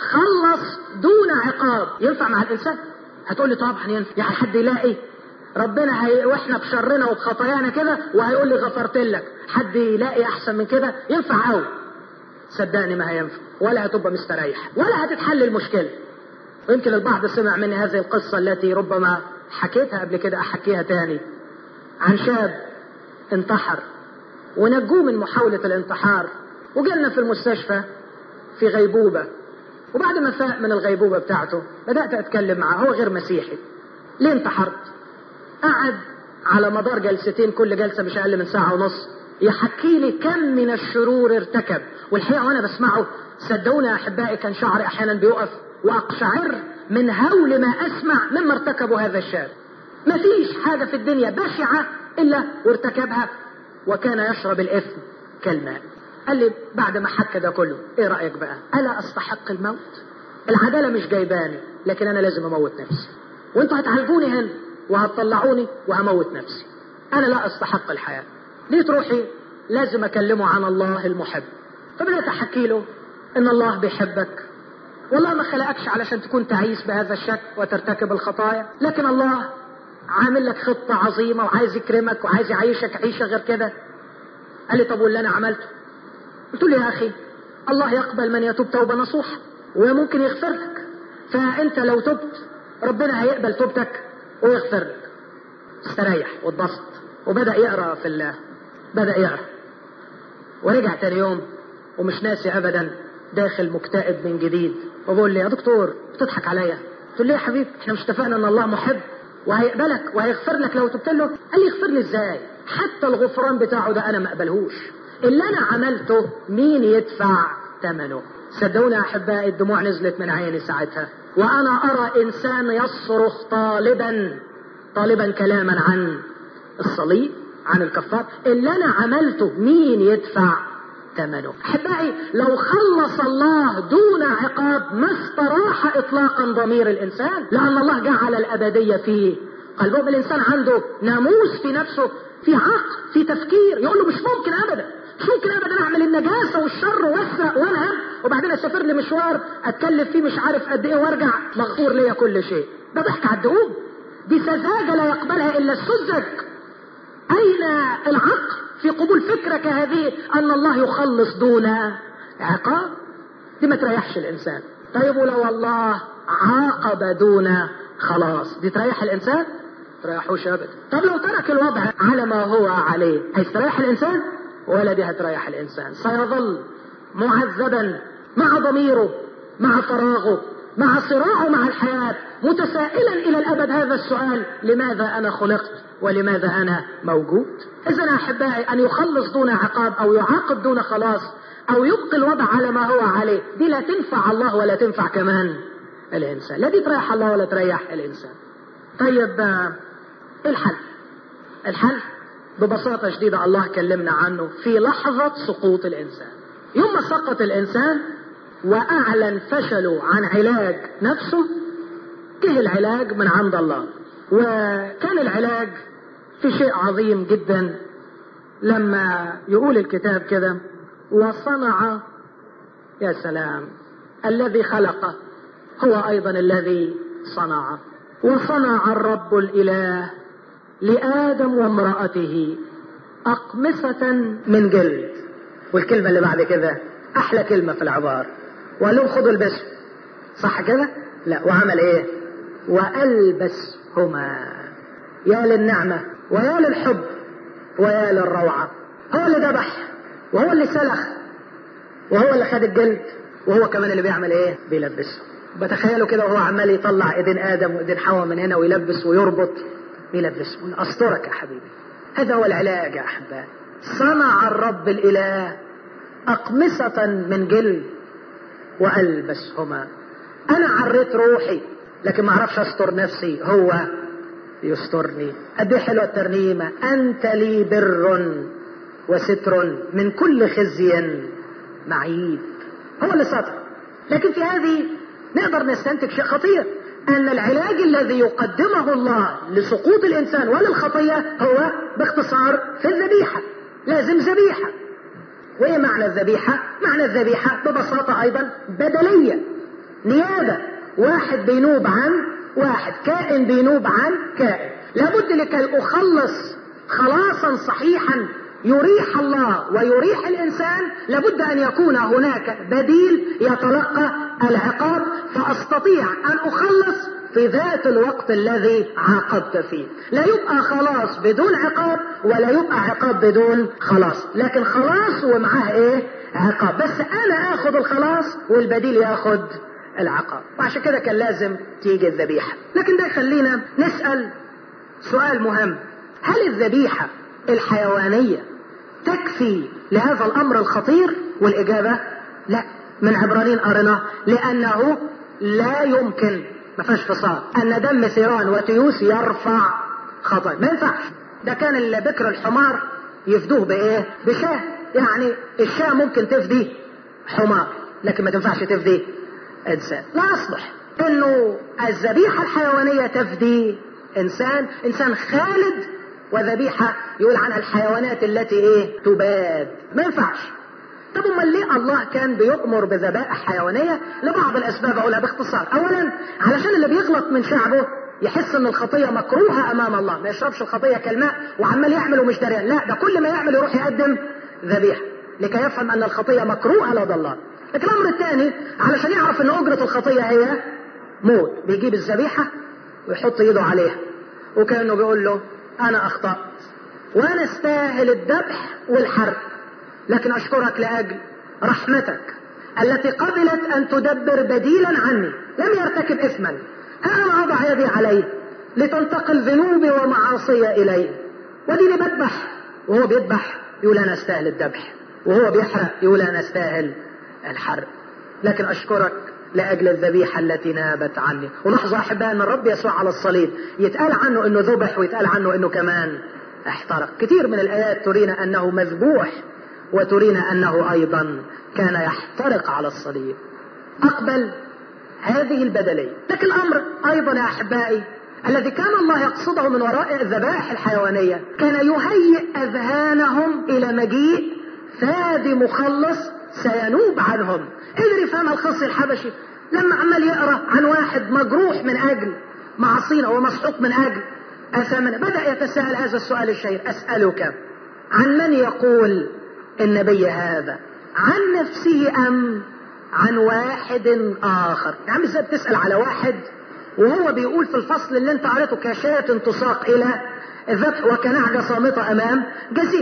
خلص دون عقاب ينفع مع الانسان؟ هتقول لي طبعا ينفع. يعني حد يلاقي ربنا واحنا بشرنا وبخطايانا كده وهيقول لي غفرت لك، حد يلاقي احسن من كده؟ ينفع قوي. صدقني ما هينفع، ولا هتبقى مستريح، ولا هتتحل المشكلة. ويمكن البعض سمع مني هذه القصة التي ربما حكيتها قبل كده، احكيها تاني، عن شاب انتحر ونجوه من محاولة الانتحار، وجلنا في المستشفى في غيبوبة. وبعد ما فاق من الغيبوبة بتاعته بدأت أتكلم معه. هو غير مسيحي. ليه انتحرت؟ قعد على مدار جلستين، كل جلسة مش أقل من ساعة ونص، يحكي لي كم من الشرور ارتكب. والحقيقة وأنا بسمعه صدقوني يا أحبائي كان شعري أحيانا بيقف وأقشعر من هول ما أسمع مما ارتكبه هذا الشاب. مفيش حاجة في الدنيا بشعة إلا وارتكبها، وكان يشرب الإثم كالماء. قال لي بعد ما حكى ده كله، ايه رأيك بقى؟ ألا أستحق الموت؟ العدالة مش جايباني، لكن أنا لازم أموت نفسي، وانتوا هتعالجوني هنا وهتطلعوني وهموت نفسي. أنا لا أستحق الحياة. ليه تروحي؟ لازم أكلمه عن الله المحب. فبدأت أحكي له إن الله بيحبك، والله ما خلقكش علشان تكون تعيس بهذا الشكل وترتكب الخطايا، لكن الله عامل لك خطة عظيمة وعايز يكرمك وعايز يعيشك عيشة غير كده. قال لي طب واللي أنا عملته؟ قلت له يا أخي الله يقبل من يتوب توبة نصوحة وممكن يغفر لك، فأنت لو تبت ربنا هيقبل توبتك ويغفر لك. استريح واتبسط وبدأ يقرأ في الله. بدأ يقرأ ورجع تاني يوم ومش ناسي أبدا، داخل مكتئب من جديد، وبقول لي يا دكتور بتضحك عليا. قلت له ليه يا حبيبي؟ احنا مش اتفقنا ان الله محب وهيقبلك وهيغفر لك لو تبت له؟ قال لي يغفر لي ازاي؟ حتى الغفران بتاعه ده انا ما اقبلهوش. اللي انا عملته مين يدفع ثمنه؟ صدقوني يا احبائي الدموع نزلت من عيني ساعتها، وانا ارى انسان يصرخ طالبا كلاما عن الصليب، عن الكفار. اللي انا عملته مين يدفع ثمنه؟ احبائي لو خلص الله دون عقاب ما استراح اطلاقا ضمير الانسان، لان الله جعل الابديه في قلبه. الانسان عنده ناموس في نفسه، في عقل، في تفكير، يقول له مش ممكن ابدا، مش ممكن ابدا اعمل النجاسه والشر واسرق وانهب وبعدين اسافر لي مشوار اتكلف فيه مش عارف قد ايه وارجع مغفور ليا كل شيء. ده ضحك على الدقوق، دي سذاجه لا يقبلها الا السذج. اين العقل في قبول فكرة كهذه ان الله يخلص دون عقاب؟ دي ما تريحش الانسان. طيب ولو الله عاقب دون خلاص، دي تريح الانسان؟ تريحوش ابدا. طب لو ترك الوضع على ما هو عليه هيستريح الانسان؟ ولا دي هتريح الانسان. سيظل معذبا مع ضميره، مع فراغه، مع صراعه مع الحياة، متسائلا الى الابد هذا السؤال: لماذا انا خلقت ولماذا انا موجود؟ اذا احبائي ان يخلص دون عقاب او يعاقب دون خلاص او يبقي الوضع على ما هو عليه، دي لا تنفع الله ولا تنفع كمان الانسان. لا دي تريح الله ولا تريح الانسان. طيب ايه الحل؟ الحل ببساطة شديدة الله كلمنا عنه في لحظة سقوط الانسان. يوم ما سقط الانسان واعلن فشله عن علاج نفسه، جه العلاج من عند الله. وكان العلاج في شيء عظيم جدا، لما يقول الكتاب كده: وصنع، يا سلام، الذي خلقه هو ايضا الذي صنعه. وصنع الرب الاله لآدم وامرأته أقمصة من جلد. والكلمة اللي بعد كده احلى كلمة في العبارة، وقال لهم خدوا البسوا. صح كده؟ لا، وعمل ايه؟ وألبسهما. يا للنعمة ويا للحب ويا للروعة. هو اللي ذبح وهو اللي سلخ وهو اللي خد الجلد وهو كمان اللي بيعمل ايه؟ بيلبسه. بتخيلوا كده وهو عمال يطلع ايدين ادم وايدين حواء من هنا ويلبس ويربط، يلبس استرك يا حبيبي. هذا هو العلاج يا احبائي. صنع الرب الاله أقمصة من جلد وألبسهما. أنا عريت روحي لكن ما أعرفش أستر نفسي، هو يسترني. قد ايه حلوة الترنيمة: أنت لي بر وستر من كل خزي معيب. هو اللي ستر. لكن في هذه نقدر نستنتج شيء خطير: أن العلاج الذي يقدمه الله لسقوط الإنسان وللخطية هو باختصار في الذبيحة. لازم ذبيحة. وإيه معنى الذبيحة؟ معنى الذبيحة ببساطة أيضا بدلية، نيابة، واحد بينوب عن واحد، كائن بينوب عن كائن. لابد لكي أخلص خلاصا صحيحا يريح الله ويريح الإنسان، لابد أن يكون هناك بديل يتلقى العقاب، فأستطيع أن أخلص في ذات الوقت الذي عاقبت فيه. لا يبقى خلاص بدون عقاب، ولا يبقى عقاب بدون خلاص، لكن خلاص ومعاه ايه؟ عقاب. بس انا اخذ الخلاص والبديل ياخذ العقاب، وعشان كده كان لازم تيجي الذبيحة. لكن ده يخلينا نسأل سؤال مهم: هل الذبيحة الحيوانية تكفي لهذا الامر الخطير؟ والاجابة لا. من عبرانيين قرناه: لانه لا يمكن، ما فيهاش فصال، ان دم ثيران وتيوس يرفع خطايا. ما ينفعش. ده كان البكر الحمار يفدوه بايه؟ بشاه. يعني الشاه ممكن تفدي حمار، لكن ما تنفعش تفدي انسان. لا يصلح انه الذبيحة الحيوانية تفدي انسان خالد، وذبيحة يقول عنها الحيوانات التي ايه؟ تباد. ما ينفعش. طب امال ليه الله كان بيؤمر بذبائح حيوانية؟ لبعض الاسباب اقولها باختصار. اولا علشان اللي بيغلط من شعبه يحس ان الخطية مكروهة امام الله، ما يشربش الخطية كالماء وعمال يعمل ومش دريان، لا، ده كل ما يعمل يروح يقدم ذبيحة لكي يفهم ان الخطية مكروهة لدى الله. لكن الامر الثاني علشان يعرف ان اجرة الخطية هي موت، بيجيب الذبيحة ويحط ايده عليها وكأنه بيقول له انا اخطأت وانا استاهل الذبح والحرق، لكن اشكرك لاجل رحمتك التي قبلت ان تدبر بديلا عني، لم يرتكب اثما، انا اضع يدي عليه لتنتقل ذنوبي ومعاصي اليه. وديني بذبح، وهو بيذبح يقول انا استاهل الذبح، وهو بيحرق يقول انا استاهل الحرق، لكن اشكرك لاجل الذبيحة التي نابت عني. ونحظى احبائي ان الرب يسوع على الصليب يتقال عنه انه ذبح ويتقال عنه انه كمان احترق. كثير من الايات ترينا انه مذبوح وترينا انه ايضا كان يحترق على الصليب. اقبل هذه البدلية. لكن الامر ايضا يا احبائي الذي كان الله يقصده من وراء الذبائح الحيوانية كان يهيئ اذهانهم الى مجيء فادي مخلص سينوب عنهم. قدر يفهم الخصي الحبشي لما عمال يقرأ عن واحد مجروح من اجل معصينا ومسحوق من اجل اثامنا، بدأ يتساءل هذا السؤال الشهير: اسألك عن من يقول النبي هذا؟ عن نفسه ام عن واحد اخر؟ يا عم ازاي بتسأل على واحد وهو بيقول في الفصل اللي انت قريته: كشاة تساق الى الذبح وكنعجة صامتة امام جزير.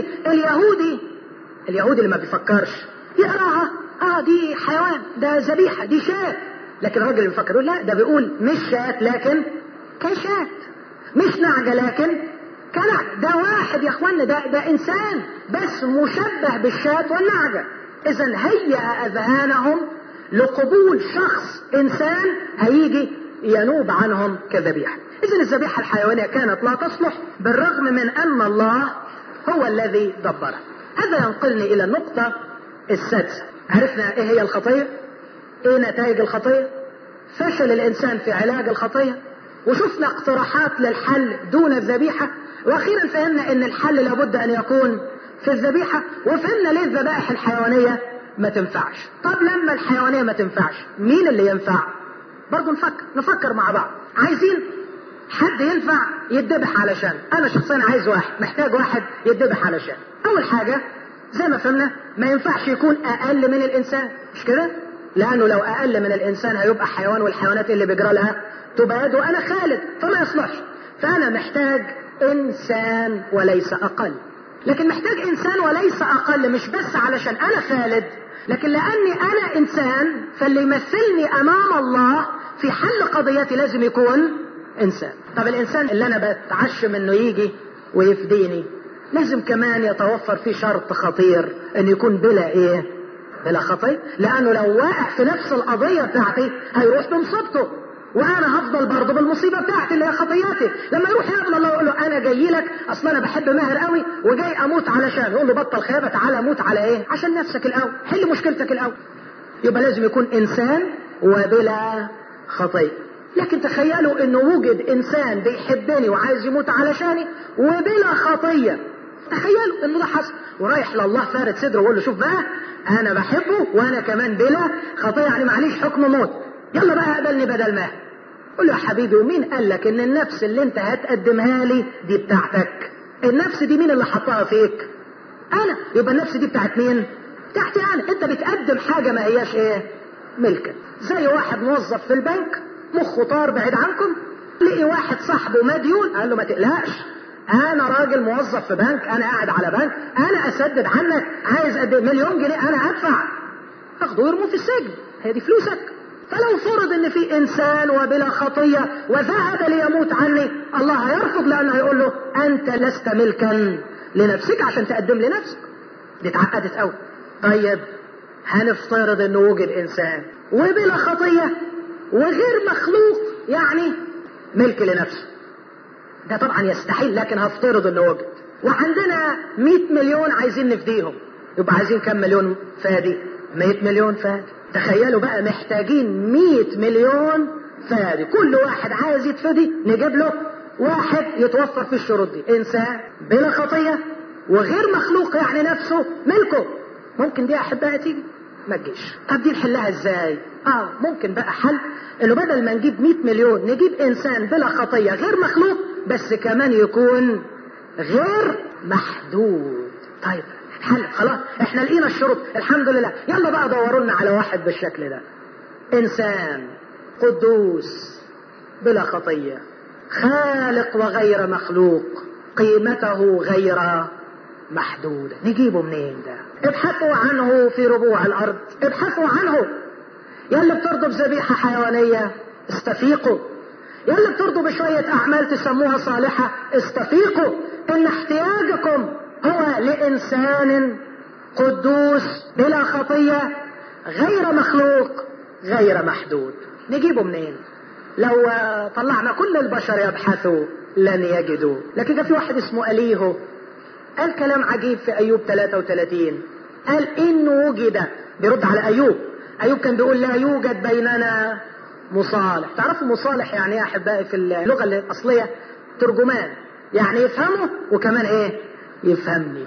اليهودي اللي ما بيفكرش يقراها دي حيوان، ده ذبيحة، دي شاة. لكن الراجل اللي بيفكر يقول لا، ده بيقول مش شاة لكن كشاة، مش نعجة لكن كنعجة. ده واحد يا اخوانا، ده انسان بس مشبه بالشاة والنعجة. اذا هيأ اذهانهم لقبول شخص انسان هيجي ينوب عنهم كذبيحة. اذا الذبيحة الحيوانية كانت لا تصلح بالرغم من ان الله هو الذي دبرها. هذا ينقلني الى النقطة السادسة. عرفنا ايه هي الخطية، ايه نتائج الخطية، فشل الانسان في علاج الخطية، وشفنا اقتراحات للحل دون الذبيحة، واخيرا فهمنا ان الحل لابد ان يكون في الذبيحة، وفهمنا ليه الذبائح الحيوانية ما تنفعش. طب لما الحيوانية ما تنفعش مين اللي ينفع؟ برضو نفكر مع بعض. عايزين حد ينفع يتذبح علشان، انا شخصيا عايز واحد، محتاج واحد يتذبح علشان. اول حاجة زي ما فهمنا ما ينفعش يكون اقل من الانسان، مش كده؟ لانه لو اقل من الانسان هيبقى حيوان، والحيوانات اللي بيجرى لها تباد وانا خالد، فما يصلحش. فانا محتاج انسان وليس اقل. لكن محتاج انسان وليس اقل مش بس علشان انا خالد، لكن لاني انا انسان، فاللي يمثلني امام الله في حل قضيتي لازم يكون انسان. طب الانسان اللي انا بتعشم انه يجي ويفديني لازم كمان يتوفر فيه شرط خطير، ان يكون بلا خطية، لانه لو واقع في نفس القضية بتاعتي هيروح بمصيبته، وانا هفضل برضه بالمصيبة بتاعتي اللي هي خطياتي. لما يروح يقابل الله يقول له انا جاي لك اصلا انا بحب ماهر قوي وجاي اموت علشان، يقول له بطل خيابة، تعالى اموت على ايه؟ عشان نفسك الاول، حل مشكلتك الاول. يبقى لازم يكون انسان وبلا خطية. لكن تخيلوا انه وجد انسان بيحبني وعايز يموت علشاني وبلا خطية. تخيلوا انه ده حصل، ورايح لله فارد صدره ويقول له شوف بقى انا بحبه وانا كمان بلا خطية، يعني معليش حكم موت، يلا بقى اقبلني بدل ما. قول له يا حبيبي ومين قال لك ان النفس اللي انت هتقدمها لي دي بتاعتك؟ النفس دي مين اللي حطها فيك؟ انا. يبقى النفس دي بتاعت مين؟ بتاعتي انا. انت بتقدم حاجة ما هياش ايه؟ ملكك. زي واحد موظف في البنك مخه طار بعيد عنكم، لقي واحد صاحبه مديون قال له ما تقلقش انا راجل موظف في بنك، انا قاعد على بنك، انا اسدد عنك، عايز قد 1,000,000 جنيه انا ادفع. اخده ويرموه في السجن، هي دي فلوسك. فلو فرض ان في انسان وبلا خطية وذهب ليموت عني، الله هيرفض لانه هيقول له انت لست ملكا لنفسك عشان تقدم لنفسك. دي اتعقدت قوي. طيب هنفترض انه وجد انسان وبلا خطية وغير مخلوق، يعني ملك لنفسه. ده طبعا يستحيل، لكن هفترض انه وجد. وعندنا 100 مليون عايزين نفديهم، يبقى عايزين كم مليون فادي؟ 100 مليون فادي. تخيلوا بقى محتاجين 100 مليون فادي، كل واحد عايز يتفدي نجيب له واحد يتوفر في الشروط دي، انسان بلا خطية وغير مخلوق يعني نفسه ملكه. ممكن دي احبائي تيجي؟ ما تجيش. طب دي نحلها ازاي؟ ممكن بقى حل انه بدل ما نجيب 100 مليون نجيب انسان بلا خطية غير مخلوق، بس كمان يكون غير محدود. طيب حل، خلاص احنا لقينا الشروط الحمد لله، يلا بقى دوروا لنا على واحد بالشكل ده، انسان قدوس بلا خطية خالق وغير مخلوق قيمته غير محدودة. نجيبه منين ده؟ ابحثوا عنه في ربوع الارض، ابحثوا عنه. يلا بترضوا بذبيحة حيوانية استفيقوا، يلا بترضوا بشوية اعمال تسموها صالحة استفيقوا. ان احتياجكم هو لانسان قدوس بلا خطية غير مخلوق غير محدود. نجيبه منين؟ لو طلعنا كل البشر يبحثوا لن يجدوا. لكن كان في واحد اسمه أليهو قال كلام عجيب في أيوب 33، قال إن وجد، بيرد على أيوب. أيوب كان بيقول لا يوجد بيننا مصالح. تعرفوا مصالح يعني يا أحبائي في اللغة الأصلية؟ ترجمان، يعني يفهمه وكمان إيه؟ يفهمني،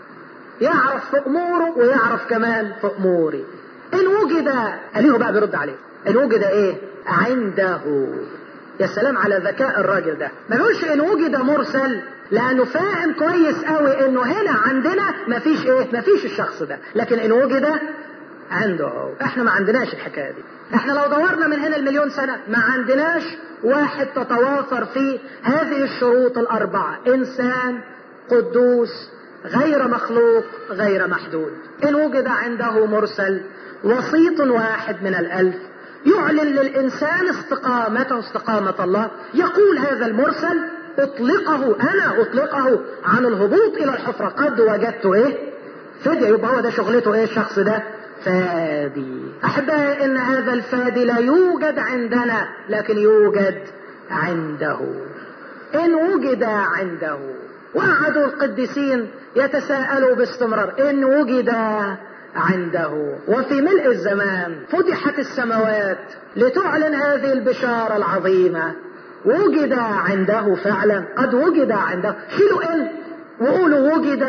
يعرف في أموره ويعرف كمان في أموري. إن وجد، أليهو بقى بيرد عليه، إن وجد إيه؟ عنده. يا سلام على ذكاء الراجل ده، ما نقولش إن وجد مرسل، لأنه فاهم كويس قوي إنه هنا عندنا مفيش إيه؟ مفيش الشخص ده، لكن إن وجد عنده. إحنا ما عندناش الحكاية دي. إحنا لو دورنا من هنا 1,000,000 سنة ما عندناش واحد تتوافر فيه هذه الشروط الأربعة: إنسان قدوس غير مخلوق غير محدود. إن وجد عنده مرسل وسيط واحد من 1,000 يعلن للإنسان استقامة الله، يقول هذا المرسل أطلقه، أنا أطلقه عن الهبوط إلى الحفرة، قد وجدت إيه؟ فدية. يبقى هو ده شغلته إيه الشخص ده؟ فادي. أحبائي إن هذا الفادي لا يوجد عندنا لكن يوجد عنده. إن وجد عنده. وقعدوا القديسين يتساءلوا باستمرار إن وجد عنده. وفي ملء الزمان فتحت السماوات لتعلن هذه البشارة العظيمة. وجد عنده فعلا، قد وجد عنده. شيلوا إن وقولوا وجد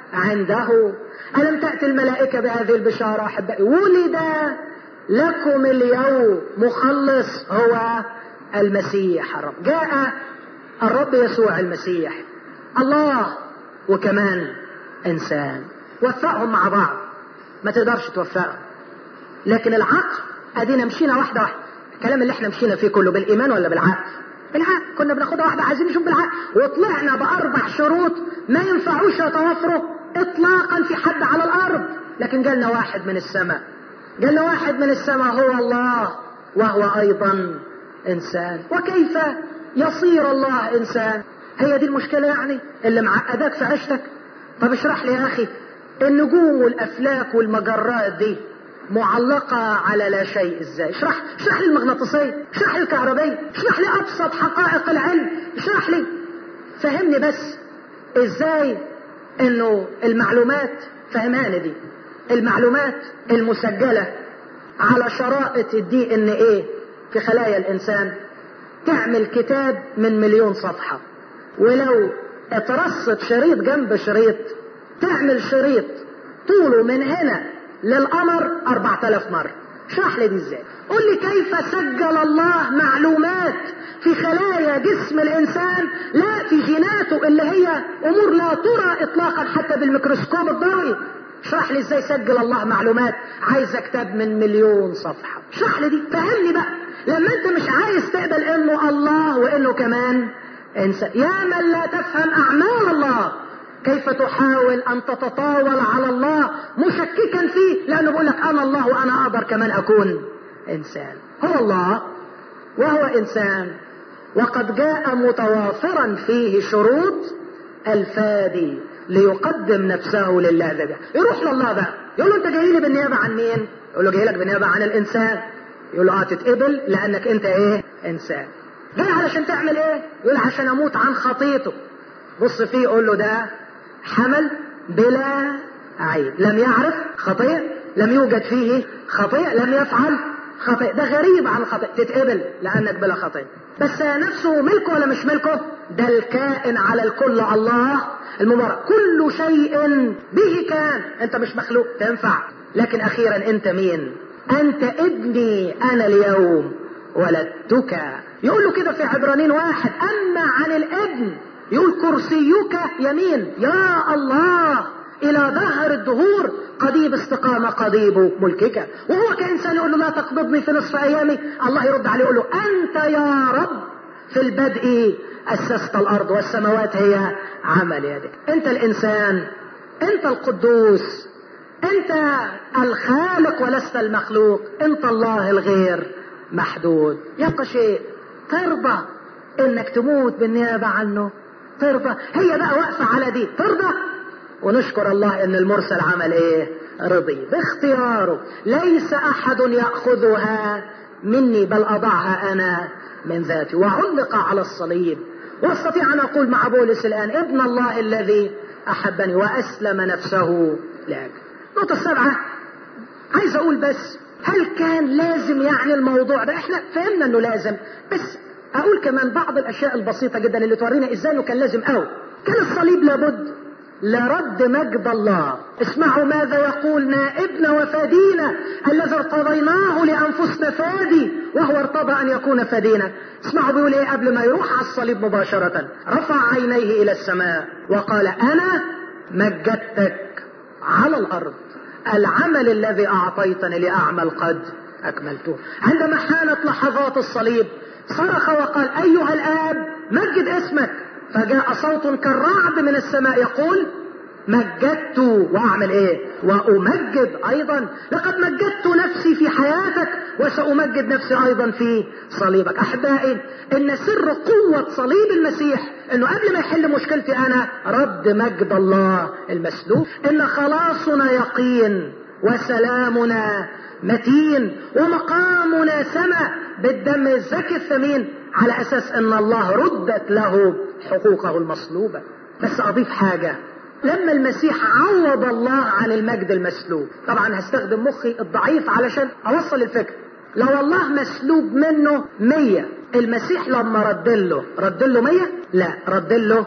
عنده. ألم تأتي الملائكة بهذه البشارة أحبائي؟ ولد لكم اليوم مخلص هو المسيح الرب. جاء الرب يسوع المسيح الله وكمان إنسان، وفقهم مع بعض. ما تقدرش توفقهم، لكن العقل ادينا مشينا واحدة واحدة. الكلام اللي احنا مشينا فيه كله بالإيمان ولا بالعقل؟ بالعقل. كنا بناخدها واحدة عايزين نشوف بالعقل، وطلعنا ب4 شروط ما ينفعوش يتوفروا اطلاقا في حد على الارض. لكن جالنا واحد من السماء، جالنا واحد من السماء هو الله، وهو ايضا انسان. وكيف يصير الله انسان؟ هي دي المشكلة يعني اللي معقدك في عيشتك. طب اشرح لي يا اخي، النجوم والافلاك والمجرات دي معلقة على لا شيء ازاي؟ اشرح لي المغناطيسية، اشرح لي الكهربية، اشرح لي ابسط حقائق العلم، اشرح لي، فهمني بس ازاي انه المعلومات، فهماني دي المعلومات المسجلة على شرائط الDNA في خلايا الانسان تعمل كتاب من 1,000,000 صفحة، ولو اترصت شريط جنب شريط تعمل شريط طوله من هنا للقمر 4000 مرة. اشرح لي دي ازاي؟ قول لي كيف سجل الله معلومات في خلايا جسم الانسان، لا في جيناته اللي هي امور لا ترى اطلاقا حتى بالميكروسكوب الضوئي. اشرح لي ازاي سجل الله معلومات. عايز كتاب من 1,000,000 صفحة. اشرح لي دي، فهمني بقى. لما انت مش عايز تقبل انه الله وانه كمان انسان، يا من لا تفهم اعمال الله كيف تحاول ان تتطاول على الله مشككا فيه، لانه بيقول لك انا الله وانا اقدر كمان اكون انسان. هو الله وهو انسان، وقد جاء متوافرا فيه شروط الفادي ليقدم نفسه لله ذبيحة. يروح لله بقى يقول له انت جاي لي بالنيابة عن مين؟ يقول له جاي لك بالنيابة عن الانسان. يقول له تتقبل لانك انت ايه؟ انسان. جاي علشان تعمل ايه؟ يقول عشان اموت عن خطيته. بص فيه يقول له ده حمل بلا عيب، لم يعرف خطيئة، لم يوجد فيه خطيئة، لم يفعل خطيئة. ده غريب عن خطيئة. تتقبل لانك بلا خطيئة. بس نفسه ملكه ولا مش ملكه؟ ده الكائن على الكل، الله المبارك، كل شيء به كان. انت مش مخلوق تنفع، لكن اخيرا انت مين؟ انت ابني انا اليوم ولدتك. يقول له كده في عبرانيين 1: اما عن الابن يقول كرسيك يمين يا الله الى دهر الدهور، قضيب استقامة قضيب ملكك. وهو كإنسان يقول له لا تقبضني في نصف ايامي. الله يرد عليه يقول له انت يا رب في البدء اسست الارض والسماوات هي عمل يدك. انت الانسان، انت القدوس، انت الخالق ولست المخلوق، انت الله الغير محدود. يبقى شيء ترضى انك تموت بالنيابة عنه؟ ترضى؟ هي بقى واقفة على دي، ترضى؟ ونشكر الله ان المرسل عمل ايه؟ رضي باختياره. ليس احد يأخذها مني بل اضعها انا من ذاتي. وعلق على الصليب. واستطيع ان اقول مع بولس الان ابن الله الذي احبني واسلم نفسه لاجل. النقطة 7 عايز اقول بس، هل كان لازم يعني الموضوع ده؟ احنا فهمنا انه لازم، بس اقول كمان بعض الاشياء البسيطة جدا اللي تورينا ازاي انه كان لازم. كان الصليب لابد لرد مجد الله. اسمعوا ماذا يقول نائبنا وفادينا الذي ارتضيناه لانفسنا فادي، وهو ارتضى ان يكون فدينا. اسمعوا بيقول ايه قبل ما يروح على الصليب مباشرة: رفع عينيه الى السماء وقال انا مجدتك على الارض، العمل الذي اعطيتني لاعمل قد اكملته. عندما حانت لحظات الصليب صرخ وقال ايها الاب مجد اسمك، فجاء صوت كالرعد من السماء يقول مجدت واعمل ايه؟ وامجد ايضا. لقد مجدت نفسي في حياتك وسامجد نفسي ايضا في صليبك. احبائي، ان سر قوة صليب المسيح انه قبل ما يحل مشكلتي انا رد مجد الله المسلوب. ان خلاصنا يقين وسلامنا متين ومقامنا سما بالدم الزكي الثمين، على اساس ان الله ردت له حقوقه المصلوبة. بس اضيف حاجة: لما المسيح عوض الله عن المجد المسلوب، طبعا هستخدم مخي الضعيف علشان اوصل الفكرة. لو الله مسلوب منه 100، المسيح لما رد له 100؟ لا، رد له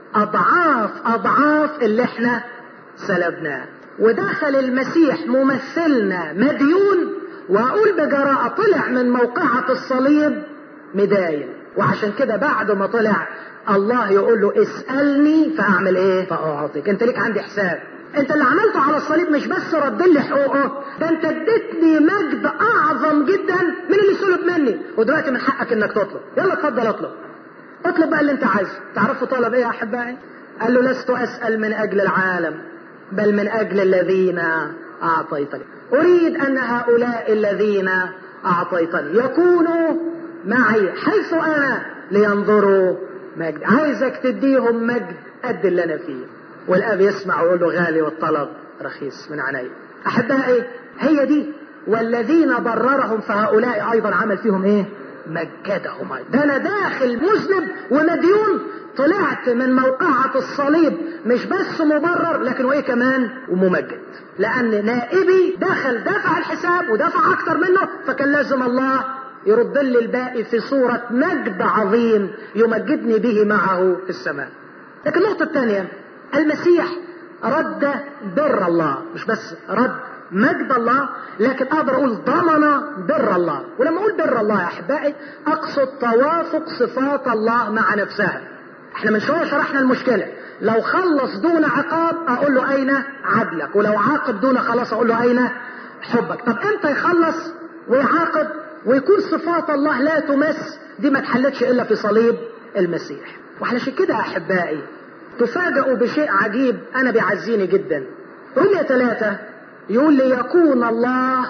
اضعاف اللي احنا سلبناه. ودخل المسيح ممثلنا مديون، واقول بجراءة طلع من موقعة الصليب مداين. وعشان كده بعد ما طلع الله يقول له اسألني فاعمل ايه؟ فاعطيك. انت ليك عندي حساب. انت اللي عملته على الصليب مش بس رد لي حقوقه، ده انت اديتني مجد اعظم جدا من اللي سلب مني. ودلوقتي من حقك انك تطلب. يلا اتفضل اطلب بقى اللي انت عايزه. تعرفوا طلب ايه يا احبائي؟ قال له لست اسأل من اجل العالم بل من اجل الذين اعطيتني. اريد ان هؤلاء الذين اعطيتني يكونوا معي حيث انا لينظروا مجد. عايزك تديهم مجد قد اللي انا فيه. والاب يسمع ويقول له غالي والطلب رخيص من عيني. احبائي، هي دي. والذين بررهم فهؤلاء ايضا عمل فيهم ايه؟ مجدهم. ده انا داخل مذنب ومديون، طلعت من موقعة الصليب مش بس مبرر لكن وايه كمان؟ وممجد. لان نائبي دخل دفع الحساب ودفع اكتر منه، فكان لازم الله يرد لي الباقي في صورة مجد عظيم يمجدني به معه في السماء. لكن النقطة الثانية، المسيح رد بر الله، مش بس رد مجد الله، لكن اقدر اقول ضمن بر الله. ولما اقول بر الله يا احبائي اقصد توافق صفات الله مع نفسها. احنا من شوية شرحنا المشكلة، لو خلص دون عقاب اقول له اين عدلك، ولو عاقب دون خلاص اقول له اين حبك. طب امتى يخلص ويعاقب ويكون صفات الله لا تمس؟ دي ما اتحلتش الا في صليب المسيح. وعلشان كده يا احبائي تفاجئوا بشيء عجيب انا بيعزيني جدا. رمية 3 يقول ليكون الله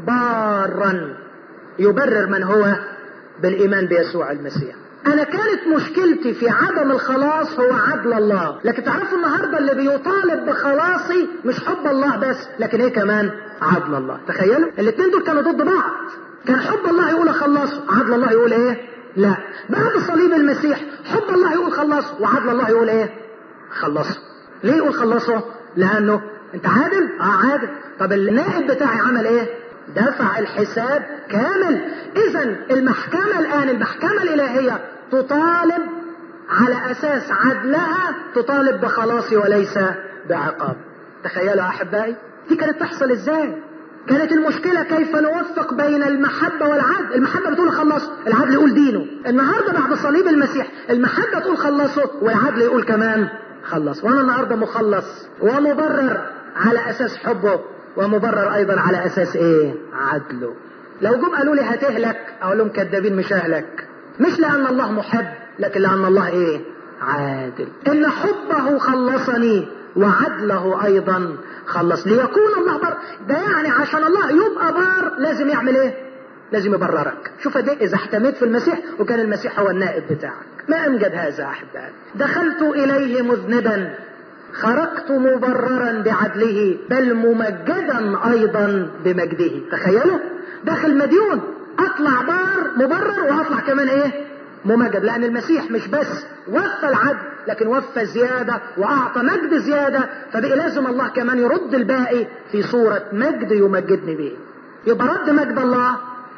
بارا يبرر من هو بالايمان بيسوع المسيح. انا كانت مشكلتي في عدم الخلاص هو عدل الله، لكن تعرفوا النهارده اللي بيطالب بخلاصي مش حب الله بس، لكن ايه كمان؟ عدل الله. تخيلوا الاثنين دول كانوا ضد بعض. كان حب الله يقول اخلصه، عدل الله يقول ايه؟ لا. بعد صليب المسيح حب الله يقول خلصه، وعدل الله يقول ايه؟ خلصه. ليه يقول خلصه؟ لانه انت عادل؟ عادل. طب النائب بتاعي عمل ايه؟ دفع الحساب كامل. اذا المحكمة الان، المحكمة الالهية تطالب على اساس عدلها، تطالب بخلاصي وليس بعقاب. تخيلوا يا احبائي دي كانت تحصل ازاي؟ كانت المشكلة كيف نوفق بين المحبة والعدل. المحبة بتقول خلصه، العدل يقول دينه. النهاردة بعد صليب المسيح المحبة تقول خلصه، والعدل يقول كمان خلص. وانا النهاردة مخلص ومبرر على اساس حبه، ومبرر ايضا على اساس ايه؟ عدله. لو جم قالوا لي هتهلك اقول لهم كذابين، مش ههلك. مش لان الله محب، لكن لان الله ايه؟ عادل. ان حبه خلصني وعدله ايضا خلص. ليكون الله بار، ده يعني عشان الله يبقى بار لازم يعمل ايه؟ لازم يبررك. شوف ده اذا احتميت في المسيح وكان المسيح هو النائب بتاعك. ما امجد هذا احبائي. دخلت اليه مذنبا خرجت مبررا بعدله، بل ممجدا ايضا بمجده. تخيلوا داخل مديون اطلع بار مبرر واطلع كمان ايه؟ ممجد. لان المسيح مش بس وفى العدل لكن وفى زيادة واعطى مجد زيادة، فبقى لازم الله كمان يرد الباقي في صورة مجد يمجدني به. يبقى رد مجد الله،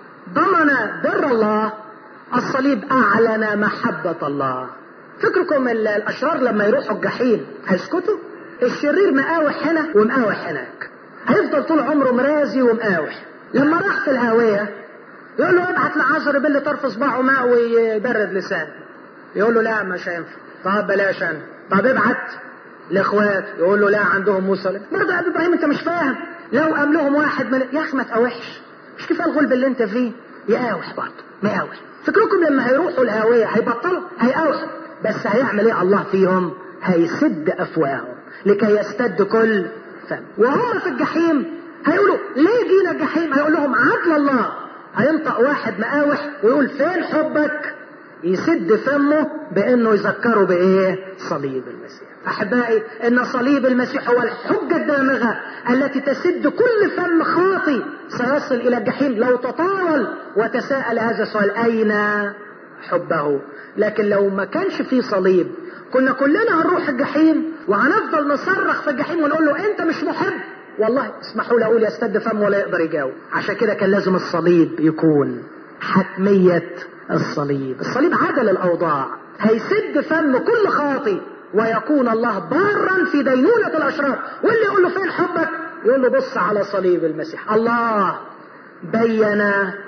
ضمن بر الله، الصليب اعلن محبة الله. فكركم الاشرار لما يروحوا الجحيم هيسكتوا؟ الشرير مقاوح هنا ومقاوح هناك، هيفضل طول عمره مرازي ومقاوح. لما راح في الهاوية يقول له ابعت لعازر باللي طرف صباعه ماء ويبرد لسانه، يقول له لا مش هينفع. طب بلاش انا. طب ابعت لاخوات، يقول له لا عندهم موسى. برضه يا ابو ابراهيم انت مش فاهم، لو قام لهم واحد من يا اخي ما تقاوحش، مش كفايه الغلب اللي انت فيه؟ يقاوح برضه مقاوح. فكركم لما هيروحوا الهاوية هيبطلوا؟ هيقاوحوا، بس هيعمل ايه الله فيهم؟ هيسد افواههم لكي يستد كل فم. وهم في الجحيم هيقولوا ليه جينا الجحيم؟ هيقول لهم عدل الله. هينطق واحد مقاوح ويقول فين حبك؟ يسد فمه بانه يذكره بايه؟ صليب المسيح. احبائي ان صليب المسيح هو الحجة الدامغة التي تسد كل فم خاطي سيصل الى الجحيم لو تطاول وتساءل هذا السؤال اين حبه. لكن لو ما كانش فيه صليب كنا كلنا هنروح الجحيم وهنفضل نصرخ في الجحيم ونقول له انت مش محب. والله اسمحوا لي اقول يستد فمه ولا يقدر يجاوب. عشان كده كان لازم الصليب يكون حتمية. الصليب عدل الاوضاع، هيسد فم كل خاطي ويكون الله بارا في دينونة الاشرار. واللي يقول له فين حبك؟ يقول له بص على صليب المسيح. الله بين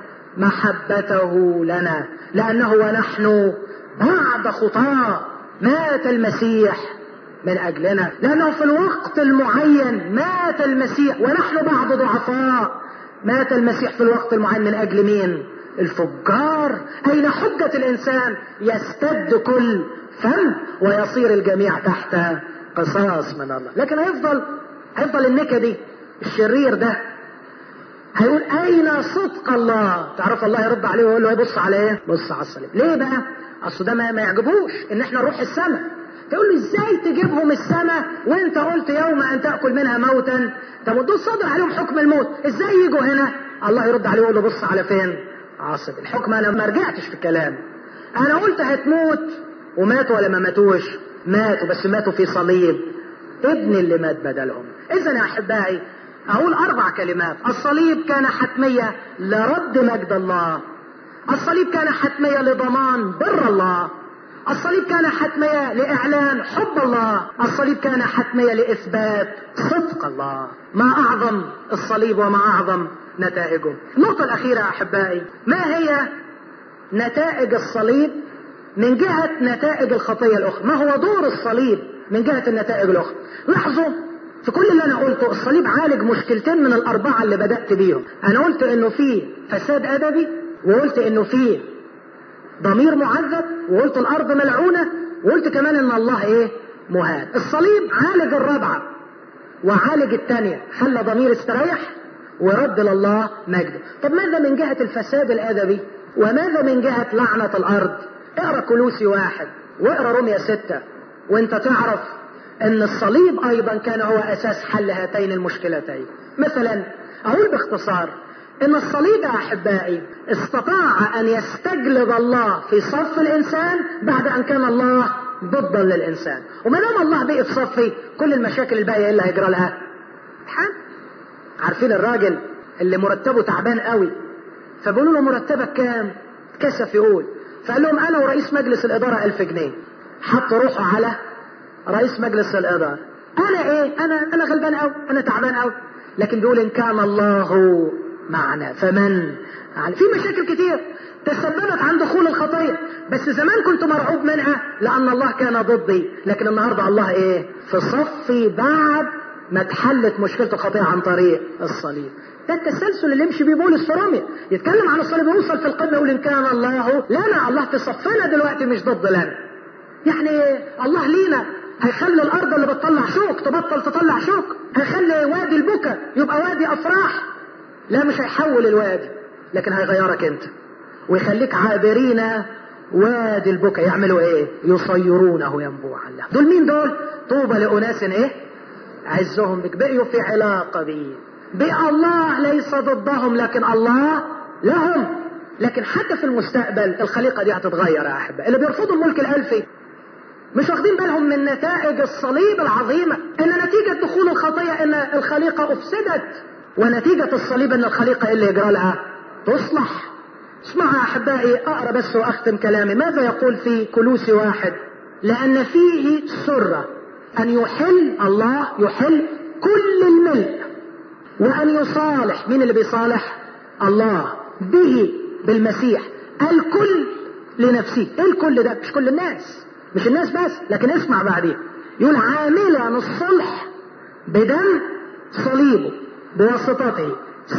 محبته لنا لانه ونحن بعد خطاه مات المسيح من اجلنا. لانه في الوقت المعين مات المسيح ونحن بعد ضعفاء. مات المسيح في الوقت المعين من اجل مين؟ الفجار. اين حجة الانسان؟ يستد كل فم ويصير الجميع تحت قصاص من الله. لكن هيفضل النكدي الشرير ده هيقول اين صدق الله؟ تعرف الله يرد عليه ويقول له بص على ايه؟ بص على الصليب. ليه بقى؟ اصل ده ما يعجبوش ان احنا نروح السماء. تقول له ازاي تجيبهم السماء وانت قلت يوم ان تأكل منها موتا؟ طب دول صدر عليهم حكم الموت، ازاي يجوا هنا؟ الله يرد عليه ويقول له بص على فين؟ عاصب الحكم. انا ما رجعتش في الكلام، انا قلت هتموت وماتوا ولا ما ماتوش؟ ماتوا، بس ماتوا في صليب ابن اللي مات بدلهم. اذا يا احبائي اقول 4 كلمات. الصليب كان حتمية لرد مجد الله، الصليب كان حتمية لضمان بر الله، الصليب كان حتمية لإعلان حب الله، الصليب كان حتمية لإثبات صدق الله. ما أعظم الصليب وما أعظم نتائجه. النقطة الأخيرة أحبائي، ما هي نتائج الصليب من جهة نتائج الخطية الأخرى؟ ما هو دور الصليب من جهة النتائج الأخرى؟ لاحظوا في كل اللي أنا قلته، الصليب عالج مشكلتين من الأربعة اللي بدأت بيهم. أنا قلت إنه فيه فساد أدبي، وقلت إنه فيه ضمير معذب، وقلت الأرض ملعونة، وقلت كمان إن الله مهان. الصليب عالج الرابعة وعالج الثانية، خلى ضمير استريح ورد لله مجده. طب ماذا من جهة الفساد الأدبي؟ وماذا من جهة لعنة الأرض؟ اقرأ كولوسي 1 واقرأ رومية 6 وانت تعرف ان الصليب ايضا كان هو اساس حل هاتين المشكلتين. مثلا اقول باختصار ان الصليب يا احبائي استطاع ان يستجلب الله في صف الانسان بعد ان كان الله ضدا للانسان. وما دام الله بقي في صفي، كل المشاكل الباقيه اللي هيجرى لها حل. عارفين الراجل اللي مرتبه تعبان قوي، فبيقولوا له مرتبك كام؟ كسف يقول، فقال لهم انا ورئيس مجلس الاداره 1000 جنيه. حط روحه على رئيس مجلس الاداره. انا غلبان قوي، انا تعبان قوي، لكن بيقول ان كان الله معنا فمن في مشاكل كتير تسببت عن دخول الخطيه، بس زمان كنت مرعوب منها لان الله كان ضدي، لكن النهارده الله في صفي بعد ما اتحلت مشكله الخطيه عن طريق الصليب. ده التسلسل اللي يمشي بيه بولس في رومية، يتكلم عن الصليب ويوصل في القمه يقول ان كان الله لنا، الله في صفنا دلوقتي مش ضد لنا. يعني الله لينا هيخلي الارض اللي بتطلع شوك تبطل تطلع شوك، هيخلي وادي البكا يبقى وادي افراح. لا، مش هيحول الوادي، لكن هيغيرك انت ويخليك عابرين وادي البكا. يعملوا يصيرونه ينبوعا له. دول مين دول؟ طوبى لأناس عزهم بك، بقيوا في علاقة بيه، بقى الله ليس ضدهم لكن الله لهم. لكن حتى في المستقبل الخليقة دي هتتغير يا أحبة. اللي بيرفضوا الملك الألفي مش واخدين بالهم من نتائج الصليب العظيمة، ان نتيجة دخول الخطية ان الخليقة افسدت، ونتيجة الصليب ان الخليقة اللي يجرى لها تصلح. اسمعوا يا احبائي، اقرا بس واختم كلامي. ماذا يقول في كولوسي 1؟ لان فيه سرة ان يحل الله، يحل كل الملء، وان يصالح. مين اللي بيصالح؟ الله به بالمسيح الكل لنفسه. الكل ده مش كل الناس، مش الناس بس، لكن اسمع بعدين يقول عاملا الصلح بدم صليبه بواسطته،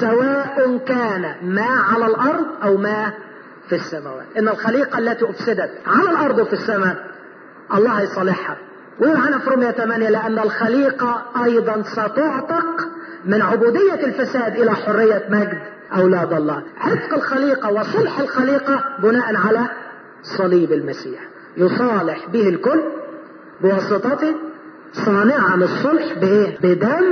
سواء كان ما على الارض او ما في السماوات. ان الخليقة التي افسدت على الارض وفي السماء الله يصلحها. ويقول عنها في رومية 8 لان الخليقة ايضا ستعتق من عبودية الفساد الى حرية مجد اولاد الله. عتق الخليقة وصلح الخليقة بناء على صليب المسيح. يصالح به الكل بواسطته، صانعا الصلح بدم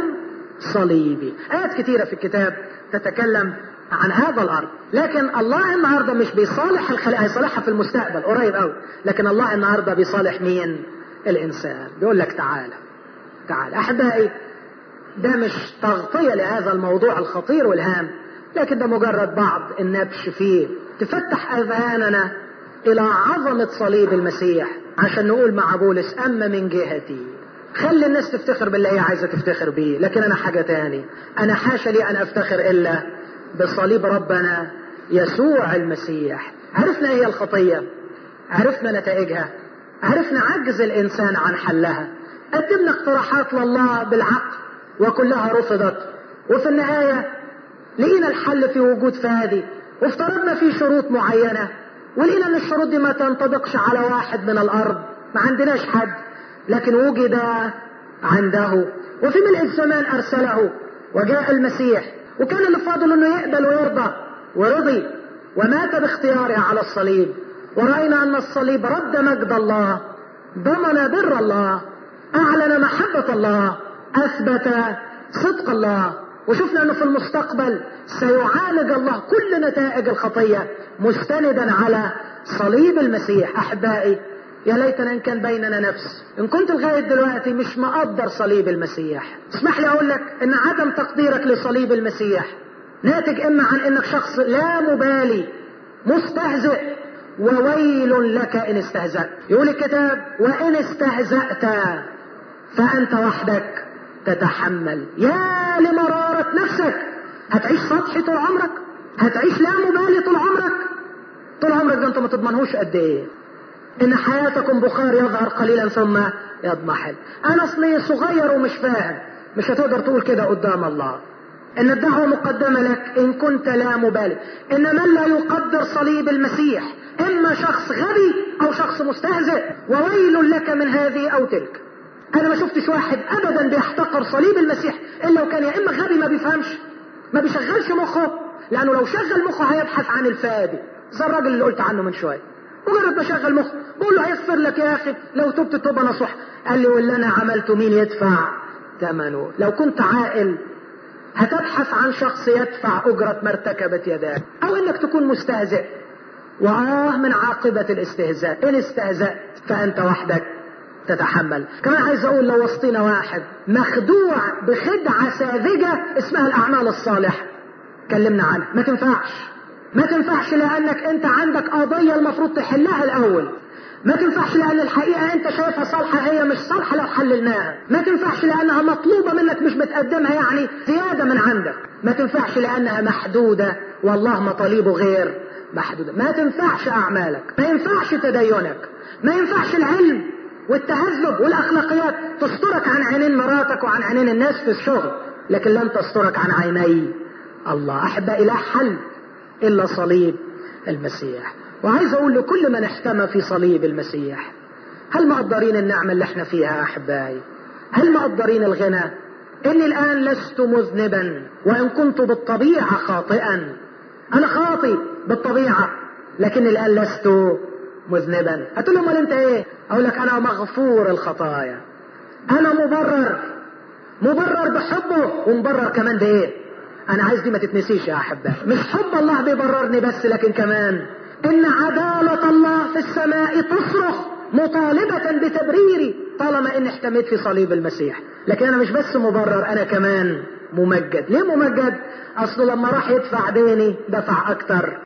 صليبي. آيات كثيرة في الكتاب تتكلم عن هذا الأرض. لكن الله النهاردة مش بيصالح الخليقة، هيصالحها في المستقبل قريب قوي، لكن الله النهاردة بيصالح مين؟ الإنسان. بيقول لك تعالى تعالى. أحبائي، ده مش تغطية لهذا الموضوع الخطير والهام، لكن ده مجرد بعض النبش فيه تفتح أذهاننا إلى عظمة صليب المسيح، عشان نقول مع بولس أما من جهتي. خلي الناس تفتخر باللي هي عايزة تفتخر بيه، لكن أنا حاجة تاني. أنا حاشا لي أن أفتخر إلا بصليب ربنا يسوع المسيح. عرفنا هي الخطية، عرفنا نتائجها، عرفنا عجز الإنسان عن حلها، قدمنا اقتراحات لله بالعقل وكلها رفضت، وفي النهاية لقينا الحل في وجود فادي، وافترضنا فيه شروط معينة، ولقينا ان الشروط دي ما تنطبقش على واحد من الارض، ما عندناش حد، لكن وجد عنده، وفي ملء الزمان ارسله وجاء المسيح، وكان اللي فاضل انه يقبل ويرضى، ورضي ومات باختياره على الصليب. ورأينا ان الصليب رد مجد الله، ضمن بر الله، اعلن محبة الله، اثبت صدق الله. وشفنا انه في المستقبل سيعالج الله كل نتائج الخطية مستندا على صليب المسيح. احبائي، يا ليتنا ان كان بيننا نفس، ان كنت لغاية دلوقتي مش مقدر صليب المسيح، اسمح لي اقول لك ان عدم تقديرك لصليب المسيح ناتج اما عن انك شخص لا مبالي مستهزئ، وويل لك إن استهزأت. يقول الكتاب وإن استهزأت فأنت وحدك تتحمل. يا لمرارة نفسك، هتعيش سطحي طول عمرك؟ هتعيش لا مبالي طول عمرك؟ طول عمرك ده انت ما تضمنهوش قد ايه. ان حياتكم بخار يظهر قليلا ثم يضمحل. انا اصلي صغير ومش فاهم، مش هتقدر تقول كده قدام الله. ان الدعوة مقدمة لك ان كنت لا مبالي. ان من لا يقدر صليب المسيح اما شخص غبي او شخص مستهزئ، وويل لك من هذه او تلك. انا ما شفتش واحد ابدا بيحتقر صليب المسيح الا وكان يا اما غبي ما بيفهمش، ما بيشغلش مخه، لانه لو شغل مخه هيبحث عن الفادي، زي الراجل اللي قلت عنه من شويه. مجرد ما شغل مخه بقول له هيغفر لك يا اخي لو تبت توبه نصوح. قال لي واللي انا عملته مين يدفع ثمنه؟ لو كنت عاقل هتبحث عن شخص يدفع اجره ما ارتكبت يداك، او انك تكون مستهزئ. من عاقبه الاستهزاء ان استهزأت فانت وحدك تتحمل. كمان عايز اقول لو وسطنا واحد مخدوع بخدعه ساذجه اسمها الاعمال الصالحه، كلمنا عنها. ما تنفعش لانك انت عندك قضيه المفروض تحلها الاول. ما تنفعش لان الحقيقه انت شايفها صالحه، هي مش صالحه لو حللناها. ما تنفعش لانها مطلوبه منك مش بتقدمها، يعني زياده من عندك. ما تنفعش لانها محدوده والله مطالبه غير محدوده. ما تنفعش اعمالك، ما ينفعش تدينك، ما ينفعش العلم والتهذب والاخلاقيات تسترك عن عينين مراتك وعن عينين الناس في الشغل، لكن لن تسترك عن عيني الله. احبائي لا حل الا صليب المسيح. وعايز اقول لكل من احتمى في صليب المسيح، هل مقدرين النعمة اللي احنا فيها احبائي؟ هل مقدرين الغنى؟ اني الان لست مذنبا وان كنت بالطبيعة خاطئا. انا خاطئ بالطبيعة لكن الان لست مذنبا. هتقول لهم انت ايه؟ اقول لك انا مغفور الخطايا، انا مبرر بحبه ومبرر كمان بايه؟ انا عايز دي ما تتنسيش يا احبائي. مش حب الله بيبررني بس، لكن كمان ان عدالة الله في السماء تصرخ مطالبة بتبريري طالما اني احتميت في صليب المسيح. لكن انا مش بس مبرر، انا كمان ممجد. ليه ممجد؟ اصله لما راح يدفع ديني دفع اكتر